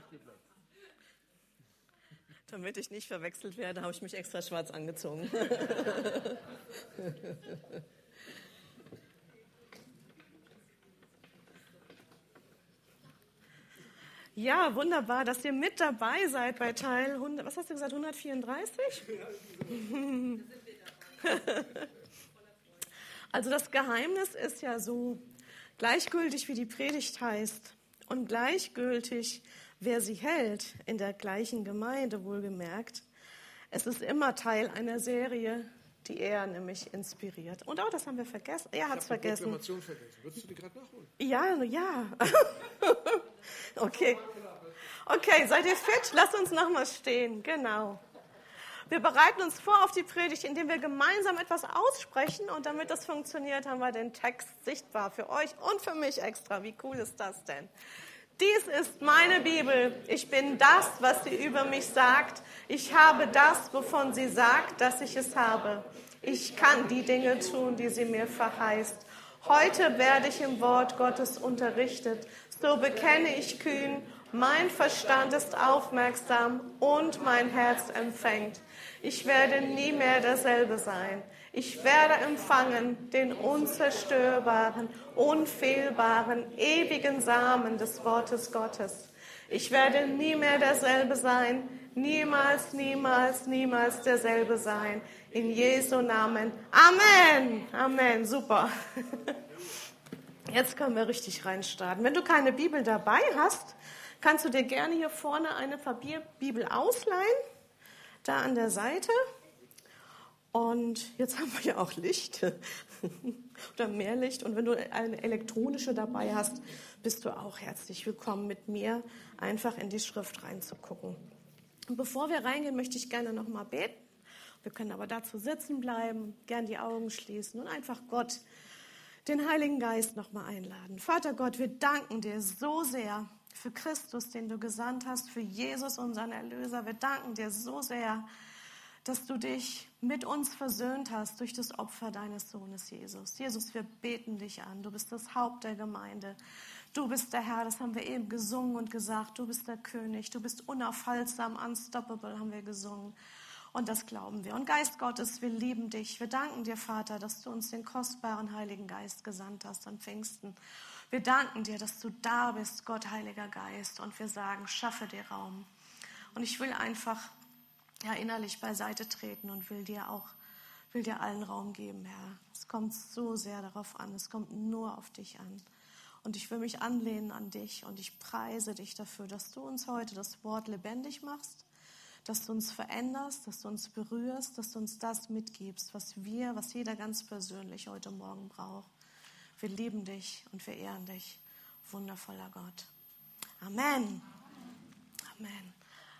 Damit ich nicht verwechselt werde, habe ich mich extra schwarz angezogen. Ja, wunderbar, dass ihr mit dabei seid bei Teil 100, was hast du gesagt, 134? Also das Geheimnis ist ja so, gleichgültig wie die Predigt heißt und gleichgültig, wer sie hält, in der gleichen Gemeinde wohlgemerkt, es ist immer Teil einer Serie, die er nämlich inspiriert. Und das haben wir vergessen. Er hat es vergessen. Proklamation vergessen. Würdest du die gerade nachholen? Ja. Okay, seid ihr fit? Lasst uns nochmal stehen. Genau. Wir bereiten uns vor auf die Predigt, indem wir gemeinsam etwas aussprechen. Und damit das funktioniert, haben wir den Text sichtbar für euch und für mich extra. Wie cool ist das denn? Dies ist meine Bibel. Ich bin das, was sie über mich sagt. Ich habe das, wovon sie sagt, dass ich es habe. Ich kann die Dinge tun, die sie mir verheißt. Heute werde ich im Wort Gottes unterrichtet. So bekenne ich kühn, mein Verstand ist aufmerksam und mein Herz empfängt. Ich werde nie mehr derselbe sein. Ich werde empfangen den unzerstörbaren, unfehlbaren, ewigen Samen des Wortes Gottes. Ich werde nie mehr derselbe sein, niemals, niemals, niemals derselbe sein. In Jesu Namen. Amen. Amen. Super. Jetzt können wir richtig reinstarten. Wenn du keine Bibel dabei hast, kannst du dir gerne hier vorne eine Bibel ausleihen, da an der Seite. Und jetzt haben wir ja auch Licht oder mehr Licht. Und wenn du eine elektronische dabei hast, bist du auch herzlich willkommen, mit mir einfach in die Schrift reinzugucken. Und bevor wir reingehen, möchte ich gerne nochmal beten. Wir können aber dazu sitzen bleiben, gern die Augen schließen und einfach Gott, den Heiligen Geist, nochmal einladen. Vater Gott, wir danken dir so sehr für Christus, den du gesandt hast, für Jesus, unseren Erlöser. Wir danken dir so sehr, dass du dich mit uns versöhnt hast durch das Opfer deines Sohnes Jesus. Jesus, wir beten dich an. Du bist das Haupt der Gemeinde. Du bist der Herr, das haben wir eben gesungen und gesagt. Du bist der König, du bist unaufhaltsam, unstoppable, haben wir gesungen. Und das glauben wir. Und Geist Gottes, wir lieben dich. Wir danken dir, Vater, dass du uns den kostbaren Heiligen Geist gesandt hast an Pfingsten. Wir danken dir, dass du da bist, Gott, Heiliger Geist. Und wir sagen, schaffe dir Raum. Und ich will einfach innerlich beiseite treten und will dir allen Raum geben, Herr. Es kommt so sehr darauf an. Es kommt nur auf dich an. Und ich will mich anlehnen an dich. Und ich preise dich dafür, dass du uns heute das Wort lebendig machst, dass du uns veränderst, dass du uns berührst, dass du uns das mitgibst, was jeder ganz persönlich heute Morgen braucht. Wir lieben dich und wir ehren dich, wundervoller Gott. Amen. Amen.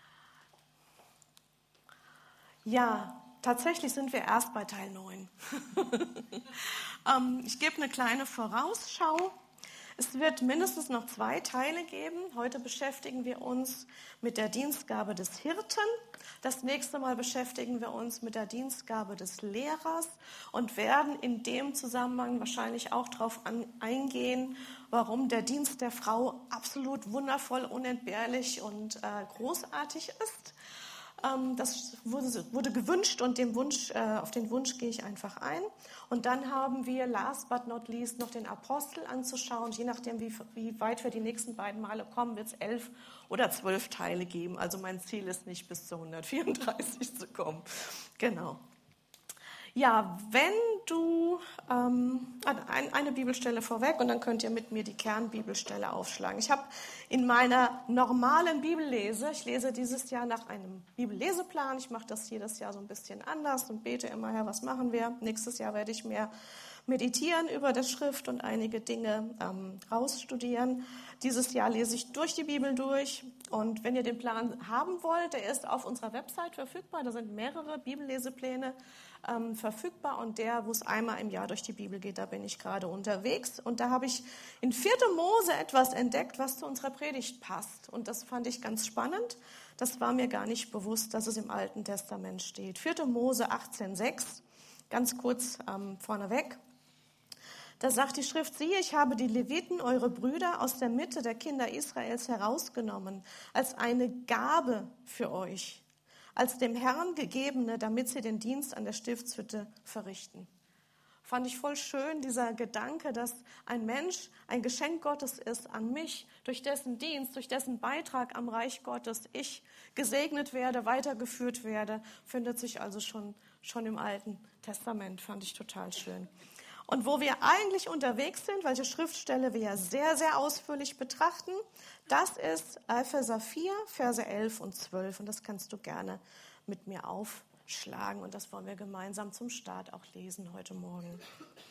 Ja, tatsächlich sind wir erst bei Teil 9. Ich gebe eine kleine Vorausschau. Es wird mindestens noch 2 Teile geben. Heute beschäftigen wir uns mit der Dienstgabe des Hirten. Das nächste Mal beschäftigen wir uns mit der Dienstgabe des Lehrers und werden in dem Zusammenhang wahrscheinlich auch darauf eingehen, warum der Dienst der Frau absolut wundervoll, unentbehrlich und großartig ist. Das wurde gewünscht und auf den Wunsch gehe ich einfach ein. Und dann haben wir, last but not least, noch den Apostel anzuschauen. Je nachdem, wie weit wir die nächsten beiden Male kommen, wird es 11 oder 12 Teile geben. Also mein Ziel ist nicht, bis zu 134 zu kommen. Genau. Ja, wenn du eine Bibelstelle vorweg und dann könnt ihr mit mir die Kernbibelstelle aufschlagen. Ich habe in meiner normalen Bibellese, ich lese dieses Jahr nach einem Bibelleseplan, ich mache das jedes Jahr so ein bisschen anders und bete immer, Herr, was machen wir? Nächstes Jahr werde ich mehr meditieren über die Schrift und einige Dinge rausstudieren. Dieses Jahr lese ich durch die Bibel durch und wenn ihr den Plan haben wollt, der ist auf unserer Website verfügbar, da sind mehrere Bibellesepläne verfügbar und der, wo es einmal im Jahr durch die Bibel geht, da bin ich gerade unterwegs und da habe ich in 4. Mose etwas entdeckt, was zu unserer Predigt passt und das fand ich ganz spannend. Das war mir gar nicht bewusst, dass es im Alten Testament steht. 4. Mose 18,6, ganz kurz vorneweg. Da sagt die Schrift, siehe, ich habe die Leviten, eure Brüder, aus der Mitte der Kinder Israels herausgenommen, als eine Gabe für euch, als dem Herrn gegebene, damit sie den Dienst an der Stiftshütte verrichten. Fand ich voll schön, dieser Gedanke, dass ein Mensch ein Geschenk Gottes ist an mich, durch dessen Dienst, durch dessen Beitrag am Reich Gottes ich gesegnet werde, weitergeführt werde, findet sich also schon im Alten Testament, fand ich total schön. Und wo wir eigentlich unterwegs sind, welche Schriftstelle wir ja sehr, sehr ausführlich betrachten, das ist Epheser 4, Verse 11 und 12. Und das kannst du gerne mit mir aufschlagen. Und das wollen wir gemeinsam zum Start auch lesen heute Morgen.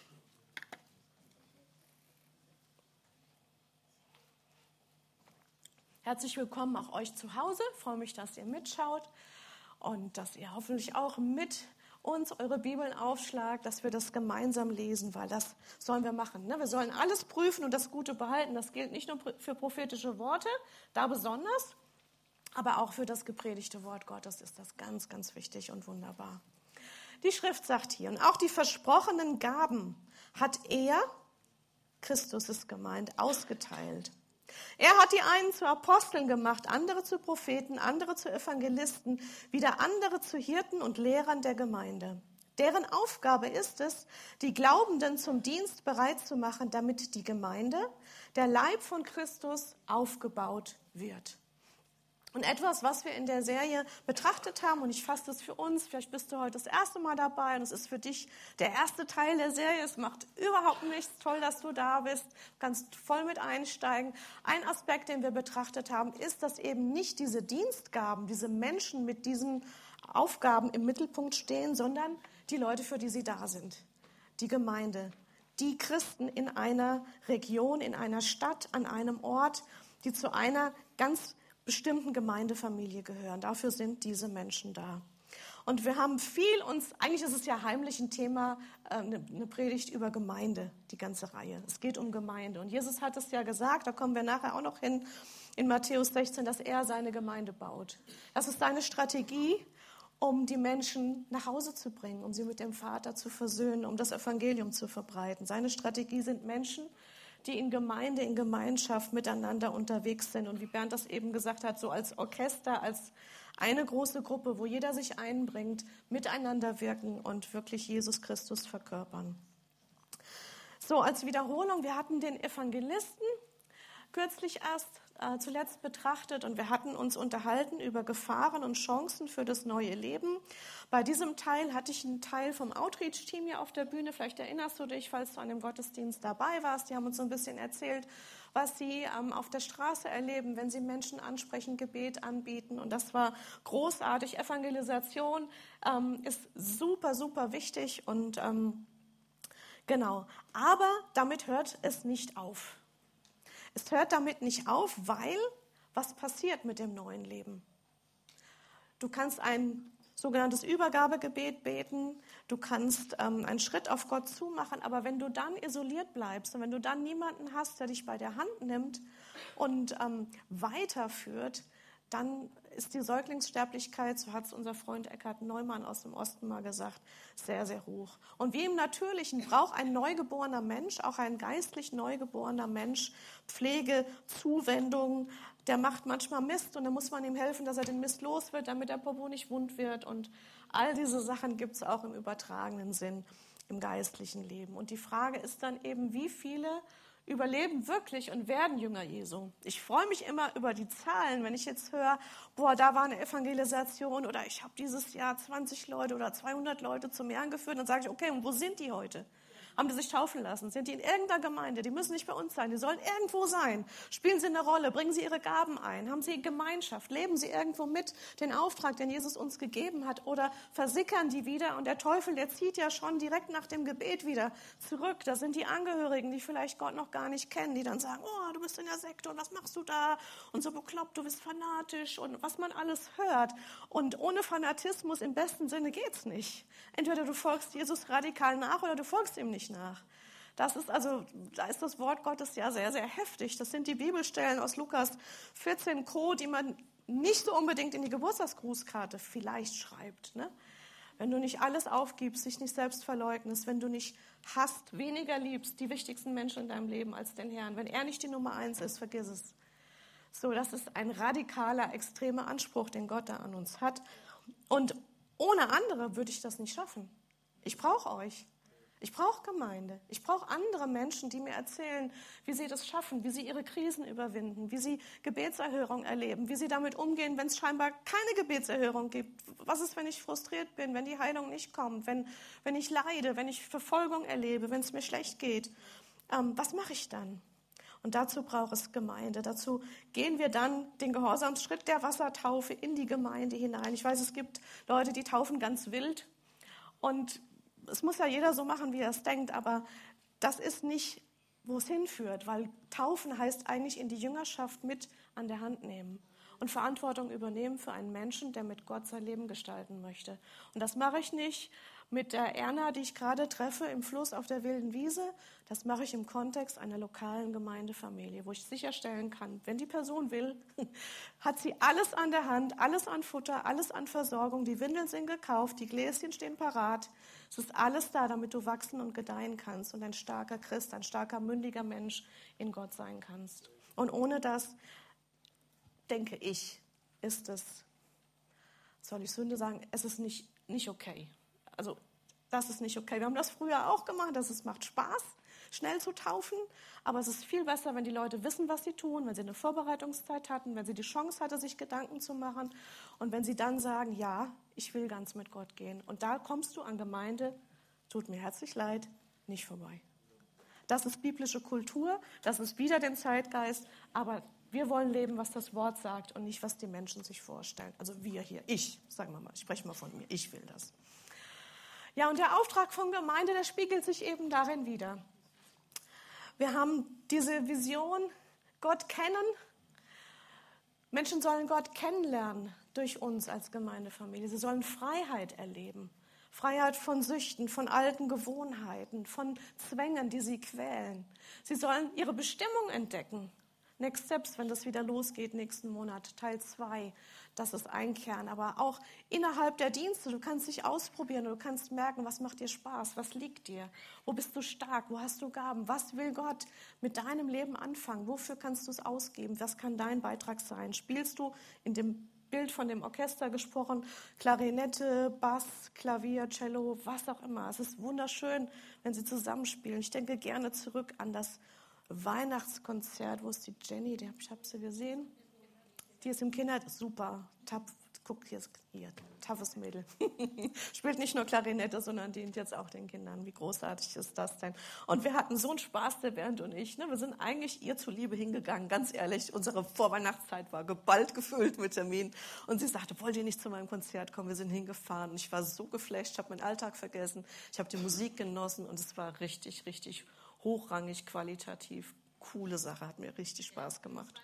Herzlich willkommen auch euch zu Hause. Ich freue mich, dass ihr mitschaut und dass ihr hoffentlich auch mit uns eure Bibeln aufschlagt, dass wir das gemeinsam lesen, weil das sollen wir machen. Wir sollen alles prüfen und das Gute behalten. Das gilt nicht nur für prophetische Worte, da besonders, aber auch für das gepredigte Wort Gottes ist das ganz, ganz wichtig und wunderbar. Die Schrift sagt hier, und auch die versprochenen Gaben hat er, Christus ist gemeint, ausgeteilt. Er hat die einen zu Aposteln gemacht, andere zu Propheten, andere zu Evangelisten, wieder andere zu Hirten und Lehrern der Gemeinde. Deren Aufgabe ist es, die Glaubenden zum Dienst bereit zu machen, damit die Gemeinde, der Leib von Christus, aufgebaut wird. Und etwas, was wir in der Serie betrachtet haben, und ich fasse das für uns, vielleicht bist du heute das erste Mal dabei und es ist für dich der erste Teil der Serie, es macht überhaupt nichts, toll, dass du da bist, kannst voll mit einsteigen. Ein Aspekt, den wir betrachtet haben, ist, dass eben nicht diese Dienstgaben, diese Menschen mit diesen Aufgaben im Mittelpunkt stehen, sondern die Leute, für die sie da sind, die Gemeinde, die Christen in einer Region, in einer Stadt, an einem Ort, die zu einer ganz bestimmten Gemeindefamilie gehören. Dafür sind diese Menschen da. Und wir haben eigentlich ist es ja heimlich ein Thema, eine Predigt über Gemeinde, die ganze Reihe. Es geht um Gemeinde. Und Jesus hat es ja gesagt, da kommen wir nachher auch noch hin, in Matthäus 16, dass er seine Gemeinde baut. Das ist seine Strategie, um die Menschen nach Hause zu bringen, um sie mit dem Vater zu versöhnen, um das Evangelium zu verbreiten. Seine Strategie sind Menschen, die in Gemeinde, in Gemeinschaft miteinander unterwegs sind. Und wie Bernd das eben gesagt hat, so als Orchester, als eine große Gruppe, wo jeder sich einbringt, miteinander wirken und wirklich Jesus Christus verkörpern. So, als Wiederholung, wir hatten den Evangelisten kürzlich erst zuletzt betrachtet und wir hatten uns unterhalten über Gefahren und Chancen für das neue Leben. Bei diesem Teil hatte ich einen Teil vom Outreach-Team hier auf der Bühne. Vielleicht erinnerst du dich, falls du an dem Gottesdienst dabei warst. Die haben uns so ein bisschen erzählt, was sie auf der Straße erleben, wenn sie Menschen ansprechen, Gebet anbieten. Und das war großartig. Evangelisation ist super, super wichtig und genau. Aber damit hört es nicht auf. Es hört damit nicht auf, weil was passiert mit dem neuen Leben? Du kannst ein sogenanntes Übergabegebet beten, du kannst einen Schritt auf Gott zumachen, aber wenn du dann isoliert bleibst und wenn du dann niemanden hast, der dich bei der Hand nimmt und weiterführt, dann ist die Säuglingssterblichkeit, so hat es unser Freund Eckhard Neumann aus dem Osten mal gesagt, sehr, sehr hoch. Und wie im Natürlichen braucht ein neugeborener Mensch, auch ein geistlich neugeborener Mensch, Pflege, Zuwendung. Der macht manchmal Mist und dann muss man ihm helfen, dass er den Mist los wird, damit der Popo nicht wund wird. Und all diese Sachen gibt es auch im übertragenen Sinn im geistlichen Leben. Und die Frage ist dann eben, wie viele überleben wirklich und werden Jünger Jesu. Ich freue mich immer über die Zahlen, wenn ich jetzt höre, da war eine Evangelisation oder ich habe dieses Jahr 20 Leute oder 200 Leute zum Herrn geführt. Dann sage ich, okay, und wo sind die heute? Haben die sich taufen lassen? Sind die in irgendeiner Gemeinde? Die müssen nicht bei uns sein, die sollen irgendwo sein. Spielen sie eine Rolle? Bringen sie ihre Gaben ein? Haben sie Gemeinschaft? Leben sie irgendwo mit den Auftrag, den Jesus uns gegeben hat? Oder versickern die wieder? Und der Teufel, der zieht ja schon direkt nach dem Gebet wieder zurück. Da sind die Angehörigen, die vielleicht Gott noch gar nicht kennen, die dann sagen, oh, du bist in der Sekte und was machst du da? Und so bekloppt, du bist fanatisch und was man alles hört. Und ohne Fanatismus im besten Sinne geht's nicht. Entweder du folgst Jesus radikal nach oder du folgst ihm nicht nach. Da ist das Wort Gottes ja sehr, sehr heftig. Das sind die Bibelstellen aus Lukas 14 Co., die man nicht so unbedingt in die Geburtstagsgrußkarte vielleicht schreibt. Ne? wenn du nicht alles aufgibst, dich nicht selbst verleugnest, wenn du nicht hasst, weniger liebst, die wichtigsten Menschen in deinem Leben als den Herrn, wenn er nicht die Nummer 1 ist, vergiss es. So, das ist ein radikaler, extremer Anspruch, den Gott da an uns hat. Und ohne andere würde ich das nicht schaffen. Ich brauche euch. Ich brauche Gemeinde. Ich brauche andere Menschen, die mir erzählen, wie sie das schaffen, wie sie ihre Krisen überwinden, wie sie Gebetserhörung erleben, wie sie damit umgehen, wenn es scheinbar keine Gebetserhörung gibt. Was ist, wenn ich frustriert bin, wenn die Heilung nicht kommt, wenn ich leide, wenn ich Verfolgung erlebe, wenn es mir schlecht geht? Was mache ich dann? Und dazu braucht es Gemeinde. Dazu gehen wir dann den Gehorsamsschritt der Wassertaufe in die Gemeinde hinein. Ich weiß, es gibt Leute, die taufen ganz wild. Und es muss ja jeder so machen, wie er es denkt. Aber das ist nicht, wo es hinführt. Weil Taufen heißt eigentlich in die Jüngerschaft mit an der Hand nehmen. Und Verantwortung übernehmen für einen Menschen, der mit Gott sein Leben gestalten möchte. Und das mache ich nicht mit der Erna, die ich gerade treffe im Fluss auf der wilden Wiese. Das mache ich im Kontext einer lokalen Gemeindefamilie, wo ich sicherstellen kann, wenn die Person will, hat sie alles an der Hand, alles an Futter, alles an Versorgung. Die Windeln sind gekauft, die Gläschen stehen parat. Es ist alles da, damit du wachsen und gedeihen kannst und ein starker Christ, ein starker, mündiger Mensch in Gott sein kannst. Und ohne das, denke ich, ist es, soll ich Sünde sagen, es ist nicht okay. Also das ist nicht okay. Wir haben das früher auch gemacht, es macht Spaß, schnell zu taufen, aber es ist viel besser, wenn die Leute wissen, was sie tun, wenn sie eine Vorbereitungszeit hatten, wenn sie die Chance hatten, sich Gedanken zu machen und wenn sie dann sagen, ja, ich will ganz mit Gott gehen. Und da kommst du an Gemeinde, tut mir herzlich leid, nicht vorbei. Das ist biblische Kultur, das ist wieder den Zeitgeist, aber wir wollen leben, was das Wort sagt und nicht, was die Menschen sich vorstellen. Also wir hier, sagen wir mal, ich spreche mal von mir, ich will das. Ja, und der Auftrag von Gemeinde, der spiegelt sich eben darin wider. Wir haben diese Vision, Gott kennen. Menschen sollen Gott kennenlernen durch uns als Gemeindefamilie. Sie sollen Freiheit erleben. Freiheit von Süchten, von alten Gewohnheiten, von Zwängen, die sie quälen. Sie sollen ihre Bestimmung entdecken. Next Steps, wenn das wieder losgeht, nächsten Monat, Teil 2, das ist ein Kern. Aber auch innerhalb der Dienste, du kannst dich ausprobieren, du kannst merken, was macht dir Spaß, was liegt dir, wo bist du stark, wo hast du Gaben, was will Gott mit deinem Leben anfangen, wofür kannst du es ausgeben, was kann dein Beitrag sein. Spielst du in dem Bild von dem Orchester gesprochen, Klarinette, Bass, Klavier, Cello, was auch immer. Es ist wunderschön, wenn sie zusammenspielen. Ich denke gerne zurück an das Weihnachtskonzert. Wo ist die Jenny? Ich habe sie gesehen. Die ist im Kindergarten. Super. Guck, hier, toughes Mädel. Spielt nicht nur Klarinette, sondern dient jetzt auch den Kindern. Wie großartig ist das denn? Und wir hatten so einen Spaß, der Bernd und ich. Wir sind eigentlich ihr zuliebe hingegangen. Ganz ehrlich, unsere Vorweihnachtszeit war geballt gefüllt mit Terminen. Und sie sagte, wollt ihr nicht zu meinem Konzert kommen? Wir sind hingefahren. Und ich war so geflasht. Ich habe meinen Alltag vergessen. Ich habe die Musik genossen. Und es war richtig, richtig hochrangig, qualitativ. Coole Sache. Hat mir richtig Spaß gemacht.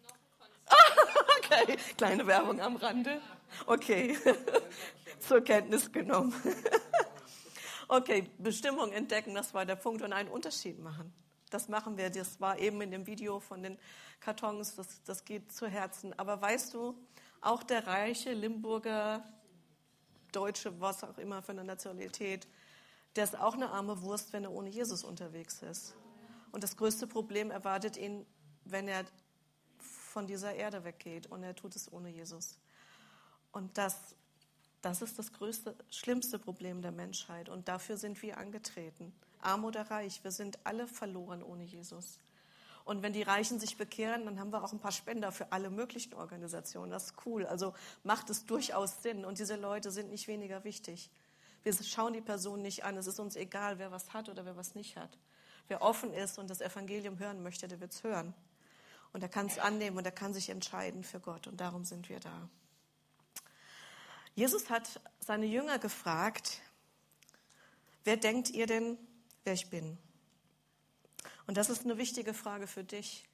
Okay, kleine Werbung am Rande. Okay, zur Kenntnis genommen. Okay, Bestimmung entdecken, das war der Punkt. Und einen Unterschied machen. Das machen wir. Das war eben in dem Video von den Kartons. Das geht zu Herzen. Aber weißt du, auch der reiche Limburger, Deutsche, was auch immer für eine Nationalität, der ist auch eine arme Wurst, wenn er ohne Jesus unterwegs ist. Und das größte Problem erwartet ihn, wenn er von dieser Erde weggeht und er tut es ohne Jesus. Und das ist das größte, schlimmste Problem der Menschheit und dafür sind wir angetreten. Arm oder reich, wir sind alle verloren ohne Jesus. Und wenn die Reichen sich bekehren, dann haben wir auch ein paar Spender für alle möglichen Organisationen. Das ist cool, also macht es durchaus Sinn und diese Leute sind nicht weniger wichtig. Wir schauen die Person nicht an, es ist uns egal, wer was hat oder wer was nicht hat. Wer offen ist und das Evangelium hören möchte, der wird es hören. Und er kann es annehmen und er kann sich entscheiden für Gott. Und darum sind wir da. Jesus hat seine Jünger gefragt, wer denkt ihr denn, wer ich bin? Und das ist eine wichtige Frage für dich.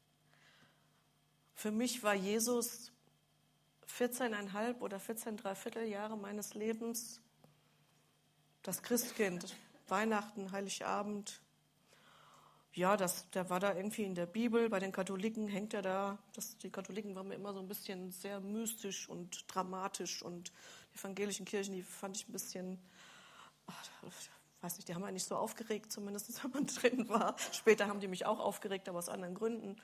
Für mich war Jesus 14,5 oder 14 Dreivierteljahre meines Lebens das Christkind. Weihnachten, Heiligabend. ja, der war da irgendwie in der Bibel, bei den Katholiken hängt er da. Die Katholiken waren mir immer so ein bisschen sehr mystisch und dramatisch und die evangelischen Kirchen, die fand ich ein bisschen, weiß nicht, die haben mich nicht so aufgeregt, zumindest wenn man drin war. Später haben die mich auch aufgeregt, aber aus anderen Gründen.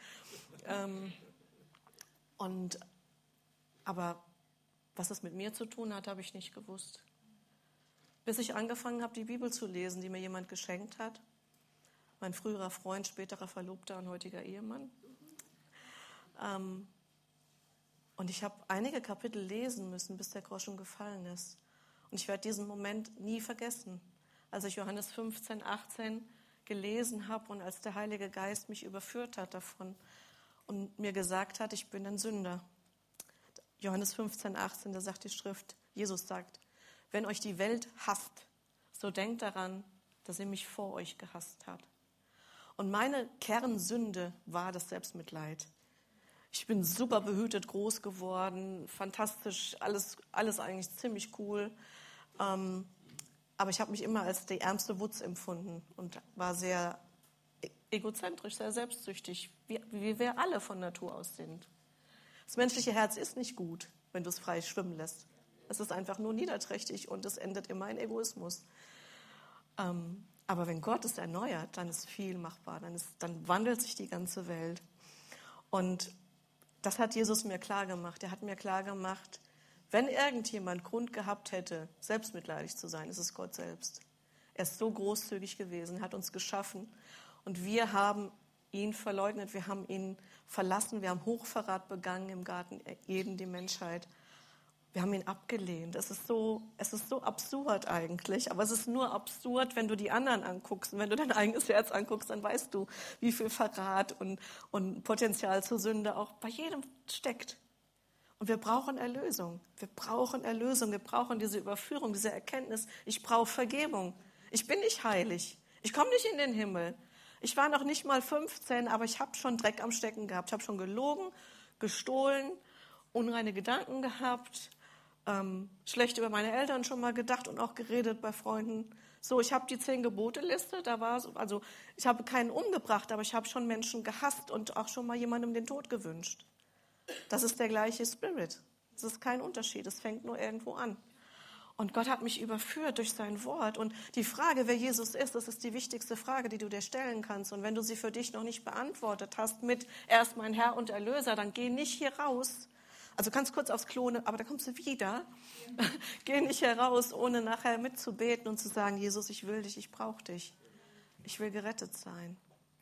Aber was es mit mir zu tun hat, habe ich nicht gewusst. Bis ich angefangen habe, die Bibel zu lesen, die mir jemand geschenkt hat. Mein früherer Freund, späterer Verlobter und heutiger Ehemann. Und ich habe einige Kapitel lesen müssen, bis der Groschen gefallen ist. Und ich werde diesen Moment nie vergessen, als ich Johannes 15, 18 gelesen habe und als der Heilige Geist mich überführt hat davon und mir gesagt hat, ich bin ein Sünder. Johannes 15, 18, da sagt die Schrift, Jesus sagt, wenn euch die Welt hasst, so denkt daran, dass sie mich vor euch gehasst hat. Und meine Kernsünde war das Selbstmitleid. Ich bin super behütet groß geworden, fantastisch, alles eigentlich ziemlich cool. Aber ich habe mich immer als die ärmste Wutz empfunden und war sehr egozentrisch, sehr selbstsüchtig, wie wir alle von Natur aus sind. Das menschliche Herz ist nicht gut, wenn du es frei schwimmen lässt. Es ist einfach nur niederträchtig und es endet immer in Egoismus. Aber wenn Gott es erneuert, dann ist viel machbar, dann wandelt sich die ganze Welt. Und das hat Jesus mir klar gemacht. Er hat mir klar gemacht, wenn irgendjemand Grund gehabt hätte, selbstmitleidig zu sein, ist es Gott selbst. Er ist so großzügig gewesen, hat uns geschaffen und wir haben ihn verleugnet, wir haben ihn verlassen, wir haben Hochverrat begangen im Garten Eden, die Menschheit. Wir haben ihn abgelehnt. Es ist so absurd eigentlich, aber es ist nur absurd, wenn du die anderen anguckst. Und wenn du dein eigenes Herz anguckst, dann weißt du, wie viel Verrat und Potenzial zur Sünde auch bei jedem steckt. Und wir brauchen Erlösung. Wir brauchen diese Überführung, diese Erkenntnis. Ich brauche Vergebung. Ich bin nicht heilig. Ich komme nicht in den Himmel. Ich war noch nicht mal 15, aber ich habe schon Dreck am Stecken gehabt. Ich habe schon gelogen, gestohlen, unreine Gedanken gehabt, schlecht über meine Eltern schon mal gedacht und auch geredet bei Freunden. So, ich habe die 10-Gebote-Liste, ich habe keinen umgebracht, aber ich habe schon Menschen gehasst und auch schon mal jemandem den Tod gewünscht. Das ist der gleiche Spirit. Es ist kein Unterschied, es fängt nur irgendwo an. Und Gott hat mich überführt durch sein Wort. Und die Frage, wer Jesus ist, das ist die wichtigste Frage, die du dir stellen kannst. Und wenn du sie für dich noch nicht beantwortet hast mit, er ist mein Herr und Erlöser, dann geh nicht hier raus. Also kannst kurz aufs Klo, aber da kommst du wieder. Geh nicht hier raus, ohne nachher mitzubeten und zu sagen, Jesus, ich will dich, ich brauche dich. Ich will gerettet sein.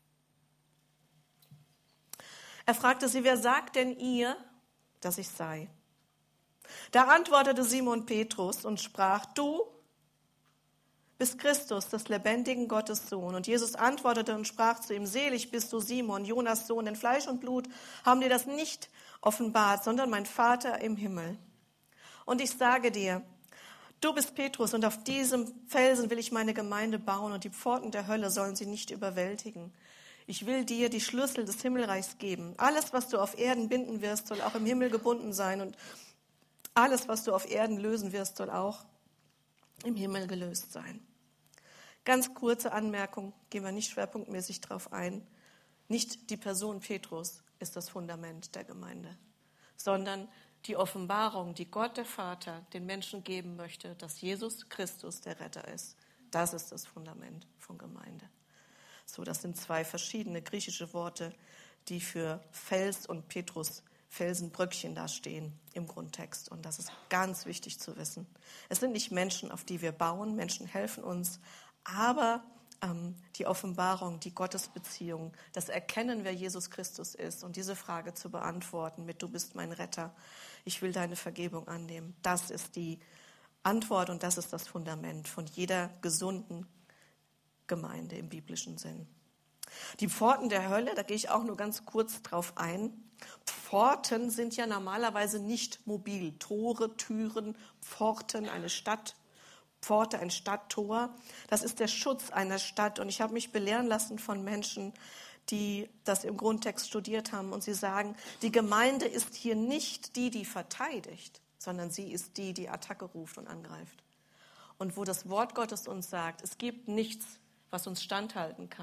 Er fragte sie, wer sagt denn ihr, dass ich sei? Da antwortete Simon Petrus und sprach, du bist Christus, des lebendigen Gottes Sohn. Und Jesus antwortete und sprach zu ihm, selig bist du, Simon, Jonas Sohn, denn Fleisch und Blut haben dir das nicht offenbart, sondern mein Vater im Himmel. Und ich sage dir, du bist Petrus und auf diesem Felsen will ich meine Gemeinde bauen und die Pforten der Hölle sollen sie nicht überwältigen. Ich will dir die Schlüssel des Himmelreichs geben. Alles, was du auf Erden binden wirst, soll auch im Himmel gebunden sein und alles, was du auf Erden lösen wirst, soll auch im Himmel gelöst sein. Ganz kurze Anmerkung, gehen wir nicht schwerpunktmäßig drauf ein. Nicht die Person Petrus ist das Fundament der Gemeinde, sondern die Offenbarung, die Gott der Vater den Menschen geben möchte, dass Jesus Christus der Retter ist. Das ist das Fundament von Gemeinde. So, das sind zwei verschiedene griechische Worte, die für Fels und Petrus, Felsenbröckchen da stehen im Grundtext. Und das ist ganz wichtig zu wissen. Es sind nicht Menschen, auf die wir bauen. Menschen helfen uns. Aber die Offenbarung, die Gottesbeziehung, das Erkennen, wer Jesus Christus ist und diese Frage zu beantworten mit, du bist mein Retter, ich will deine Vergebung annehmen. Das ist die Antwort und das ist das Fundament von jeder gesunden Gemeinde im biblischen Sinn. Die Pforten der Hölle, da gehe ich auch nur ganz kurz drauf ein. Pforten sind ja normalerweise nicht mobil. Tore, Türen, Pforten, eine Stadtpforte, ein Stadttor. Das ist der Schutz einer Stadt. Und ich habe mich belehren lassen von Menschen, die das im Grundtext studiert haben. Und sie sagen, die Gemeinde ist hier nicht die, die verteidigt, sondern sie ist die, die Attacke ruft und angreift. Und wo das Wort Gottes uns sagt, es gibt nichts, was uns standhalten kann,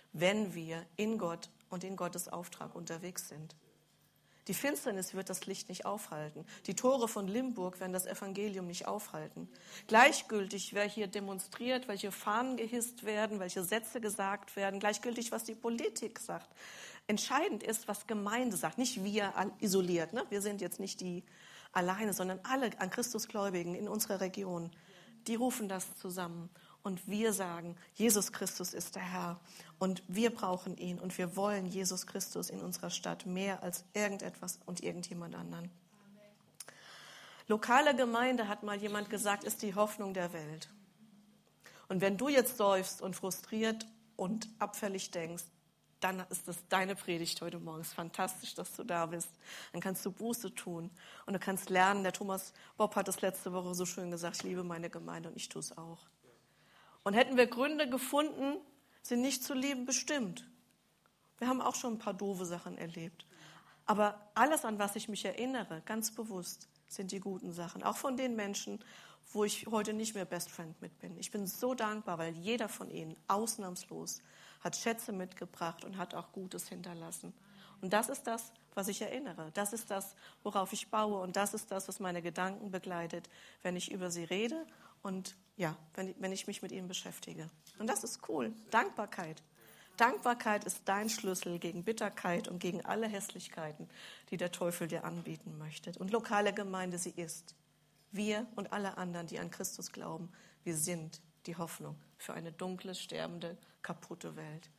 wenn wir in Gott und in Gottes Auftrag unterwegs sind. Die Finsternis wird das Licht nicht aufhalten. Die Tore von Limburg werden das Evangelium nicht aufhalten. Gleichgültig, wer hier demonstriert, welche Fahnen gehisst werden, welche Sätze gesagt werden, gleichgültig, was die Politik sagt. Entscheidend ist, was Gemeinde sagt. Nicht wir isoliert, ne? Wir sind jetzt nicht die alleine, sondern alle an Christus Gläubigen in unserer Region. Die rufen das zusammen. Und wir sagen, Jesus Christus ist der Herr und wir brauchen ihn und wir wollen Jesus Christus in unserer Stadt mehr als irgendetwas und irgendjemand anderen. Amen. Lokale Gemeinde, hat mal jemand gesagt, ist die Hoffnung der Welt. Und wenn du jetzt seufzt und frustriert und abfällig denkst, dann ist das deine Predigt heute Morgen. Es ist fantastisch, dass du da bist. Dann kannst du Buße tun und du kannst lernen. Der Thomas Bob hat das letzte Woche so schön gesagt, ich liebe meine Gemeinde und ich tue es auch. Und hätten wir Gründe gefunden, sie nicht zu lieben, bestimmt. Wir haben auch schon ein paar doofe Sachen erlebt. Aber alles, an was ich mich erinnere, ganz bewusst, sind die guten Sachen. Auch von den Menschen, wo ich heute nicht mehr Best Friend mit bin. Ich bin so dankbar, weil jeder von ihnen, ausnahmslos, hat Schätze mitgebracht und hat auch Gutes hinterlassen. Und das ist das, was ich erinnere. Das ist das, worauf ich baue. Und das ist das, was meine Gedanken begleitet, wenn ich über sie rede und ja, wenn ich mich mit ihnen beschäftige. Und das ist cool. Dankbarkeit. Dankbarkeit ist dein Schlüssel gegen Bitterkeit und gegen alle Hässlichkeiten, die der Teufel dir anbieten möchte. Und lokale Gemeinde, sie ist. Wir und alle anderen, die an Christus glauben, wir sind die Hoffnung für eine dunkle, sterbende, kaputte Welt.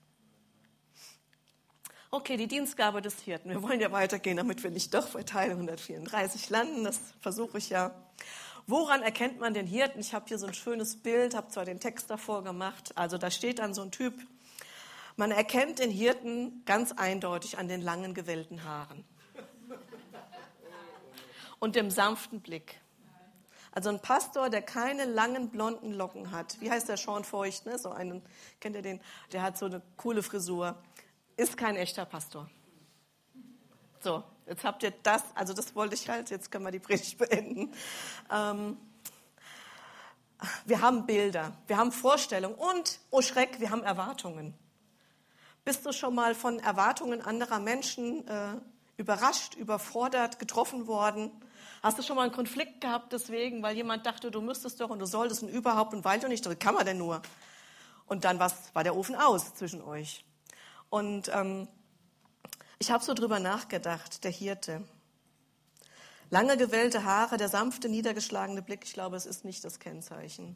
Okay, die Dienstgabe des Hirten. Wir wollen ja weitergehen, damit wir nicht doch bei Teil 134 landen. Das versuche ich ja. Woran erkennt man den Hirten? Ich habe hier so ein schönes Bild, habe zwar den Text davor gemacht, also da steht dann so ein Typ. Man erkennt den Hirten ganz eindeutig an den langen, gewellten Haaren und dem sanften Blick. Also ein Pastor, der keine langen, blonden Locken hat. Wie heißt der? Sean Feucht, ne? So einen, kennt ihr den? Der hat so eine coole Frisur. Ist kein echter Pastor. So, jetzt habt ihr das, also das wollte ich halt, jetzt können wir die Predigt beenden. Wir haben Bilder, wir haben Vorstellungen und, oh Schreck, wir haben Erwartungen. Bist du schon mal von Erwartungen anderer Menschen überrascht, überfordert, getroffen worden? Hast du schon mal einen Konflikt gehabt deswegen, weil jemand dachte, du müsstest doch und du solltest und überhaupt und weil du nicht, kann man denn nur? Und dann war der Ofen aus zwischen euch. Und ich habe so drüber nachgedacht, der Hirte. Lange gewellte Haare, der sanfte, niedergeschlagene Blick, ich glaube, es ist nicht das Kennzeichen.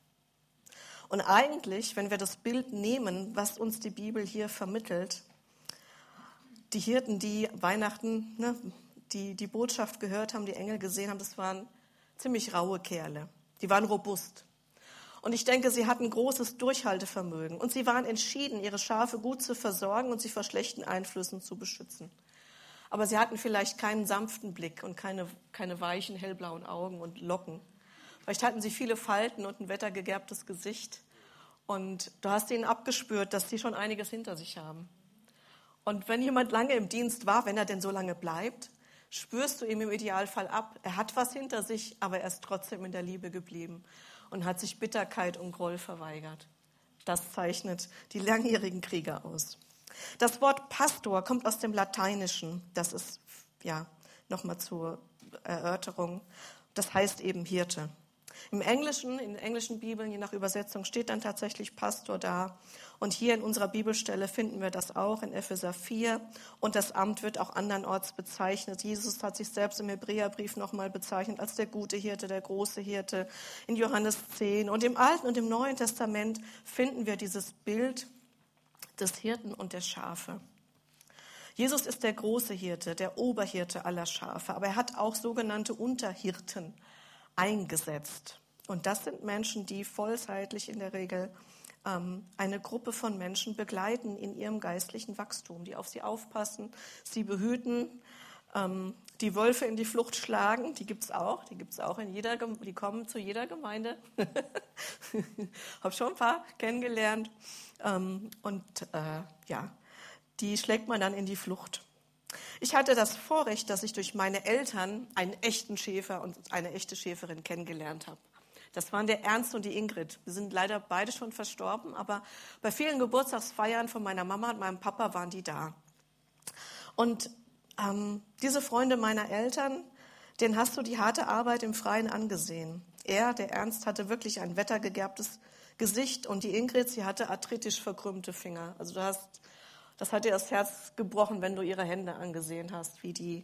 Und eigentlich, wenn wir das Bild nehmen, was uns die Bibel hier vermittelt, die Hirten, die Weihnachten, ne, die Botschaft gehört haben, die Engel gesehen haben, das waren ziemlich raue Kerle. Die waren robust. Und ich denke, sie hatten großes Durchhaltevermögen. Und sie waren entschieden, ihre Schafe gut zu versorgen und sie vor schlechten Einflüssen zu beschützen. Aber sie hatten vielleicht keinen sanften Blick und keine weichen, hellblauen Augen und Locken. Vielleicht hatten sie viele Falten und ein wettergegerbtes Gesicht. Und du hast ihnen abgespürt, dass sie schon einiges hinter sich haben. Und wenn jemand lange im Dienst war, wenn er denn so lange bleibt, spürst du ihm im Idealfall ab. Er hat was hinter sich, aber er ist trotzdem in der Liebe geblieben und hat sich Bitterkeit und Groll verweigert. Das zeichnet die langjährigen Krieger aus. Das Wort Pastor kommt aus dem Lateinischen. Das ist, ja, nochmal zur Erörterung. Das heißt eben Hirte. Im Englischen, in den englischen Bibeln, je nach Übersetzung, steht dann tatsächlich Pastor da. Und hier in unserer Bibelstelle finden wir das auch in Epheser 4. Und das Amt wird auch andernorts bezeichnet. Jesus hat sich selbst im Hebräerbrief nochmal bezeichnet als der gute Hirte, der große Hirte. In Johannes 10. Und im Alten und im Neuen Testament finden wir dieses Bild des Hirten und der Schafe. Jesus ist der große Hirte, der Oberhirte aller Schafe. Aber er hat auch sogenannte Unterhirten eingesetzt. Und das sind Menschen, die vollzeitlich in der Regel eine Gruppe von Menschen begleiten in ihrem geistlichen Wachstum, die auf sie aufpassen, sie behüten, die Wölfe in die Flucht schlagen, die gibt es auch die kommen zu jeder Gemeinde. Habe schon ein paar kennengelernt. Die schlägt man dann in die Flucht. Ich hatte das Vorrecht, dass ich durch meine Eltern einen echten Schäfer und eine echte Schäferin kennengelernt habe. Das waren der Ernst und die Ingrid. Wir sind leider beide schon verstorben, aber bei vielen Geburtstagsfeiern von meiner Mama und meinem Papa waren die da. Und diese Freunde meiner Eltern, denen hast du die harte Arbeit im Freien angesehen. Er, der Ernst, hatte wirklich ein wettergegerbtes Gesicht und die Ingrid, sie hatte arthritisch verkrümmte Finger. Also das hat dir das Herz gebrochen, wenn du ihre Hände angesehen hast, wie die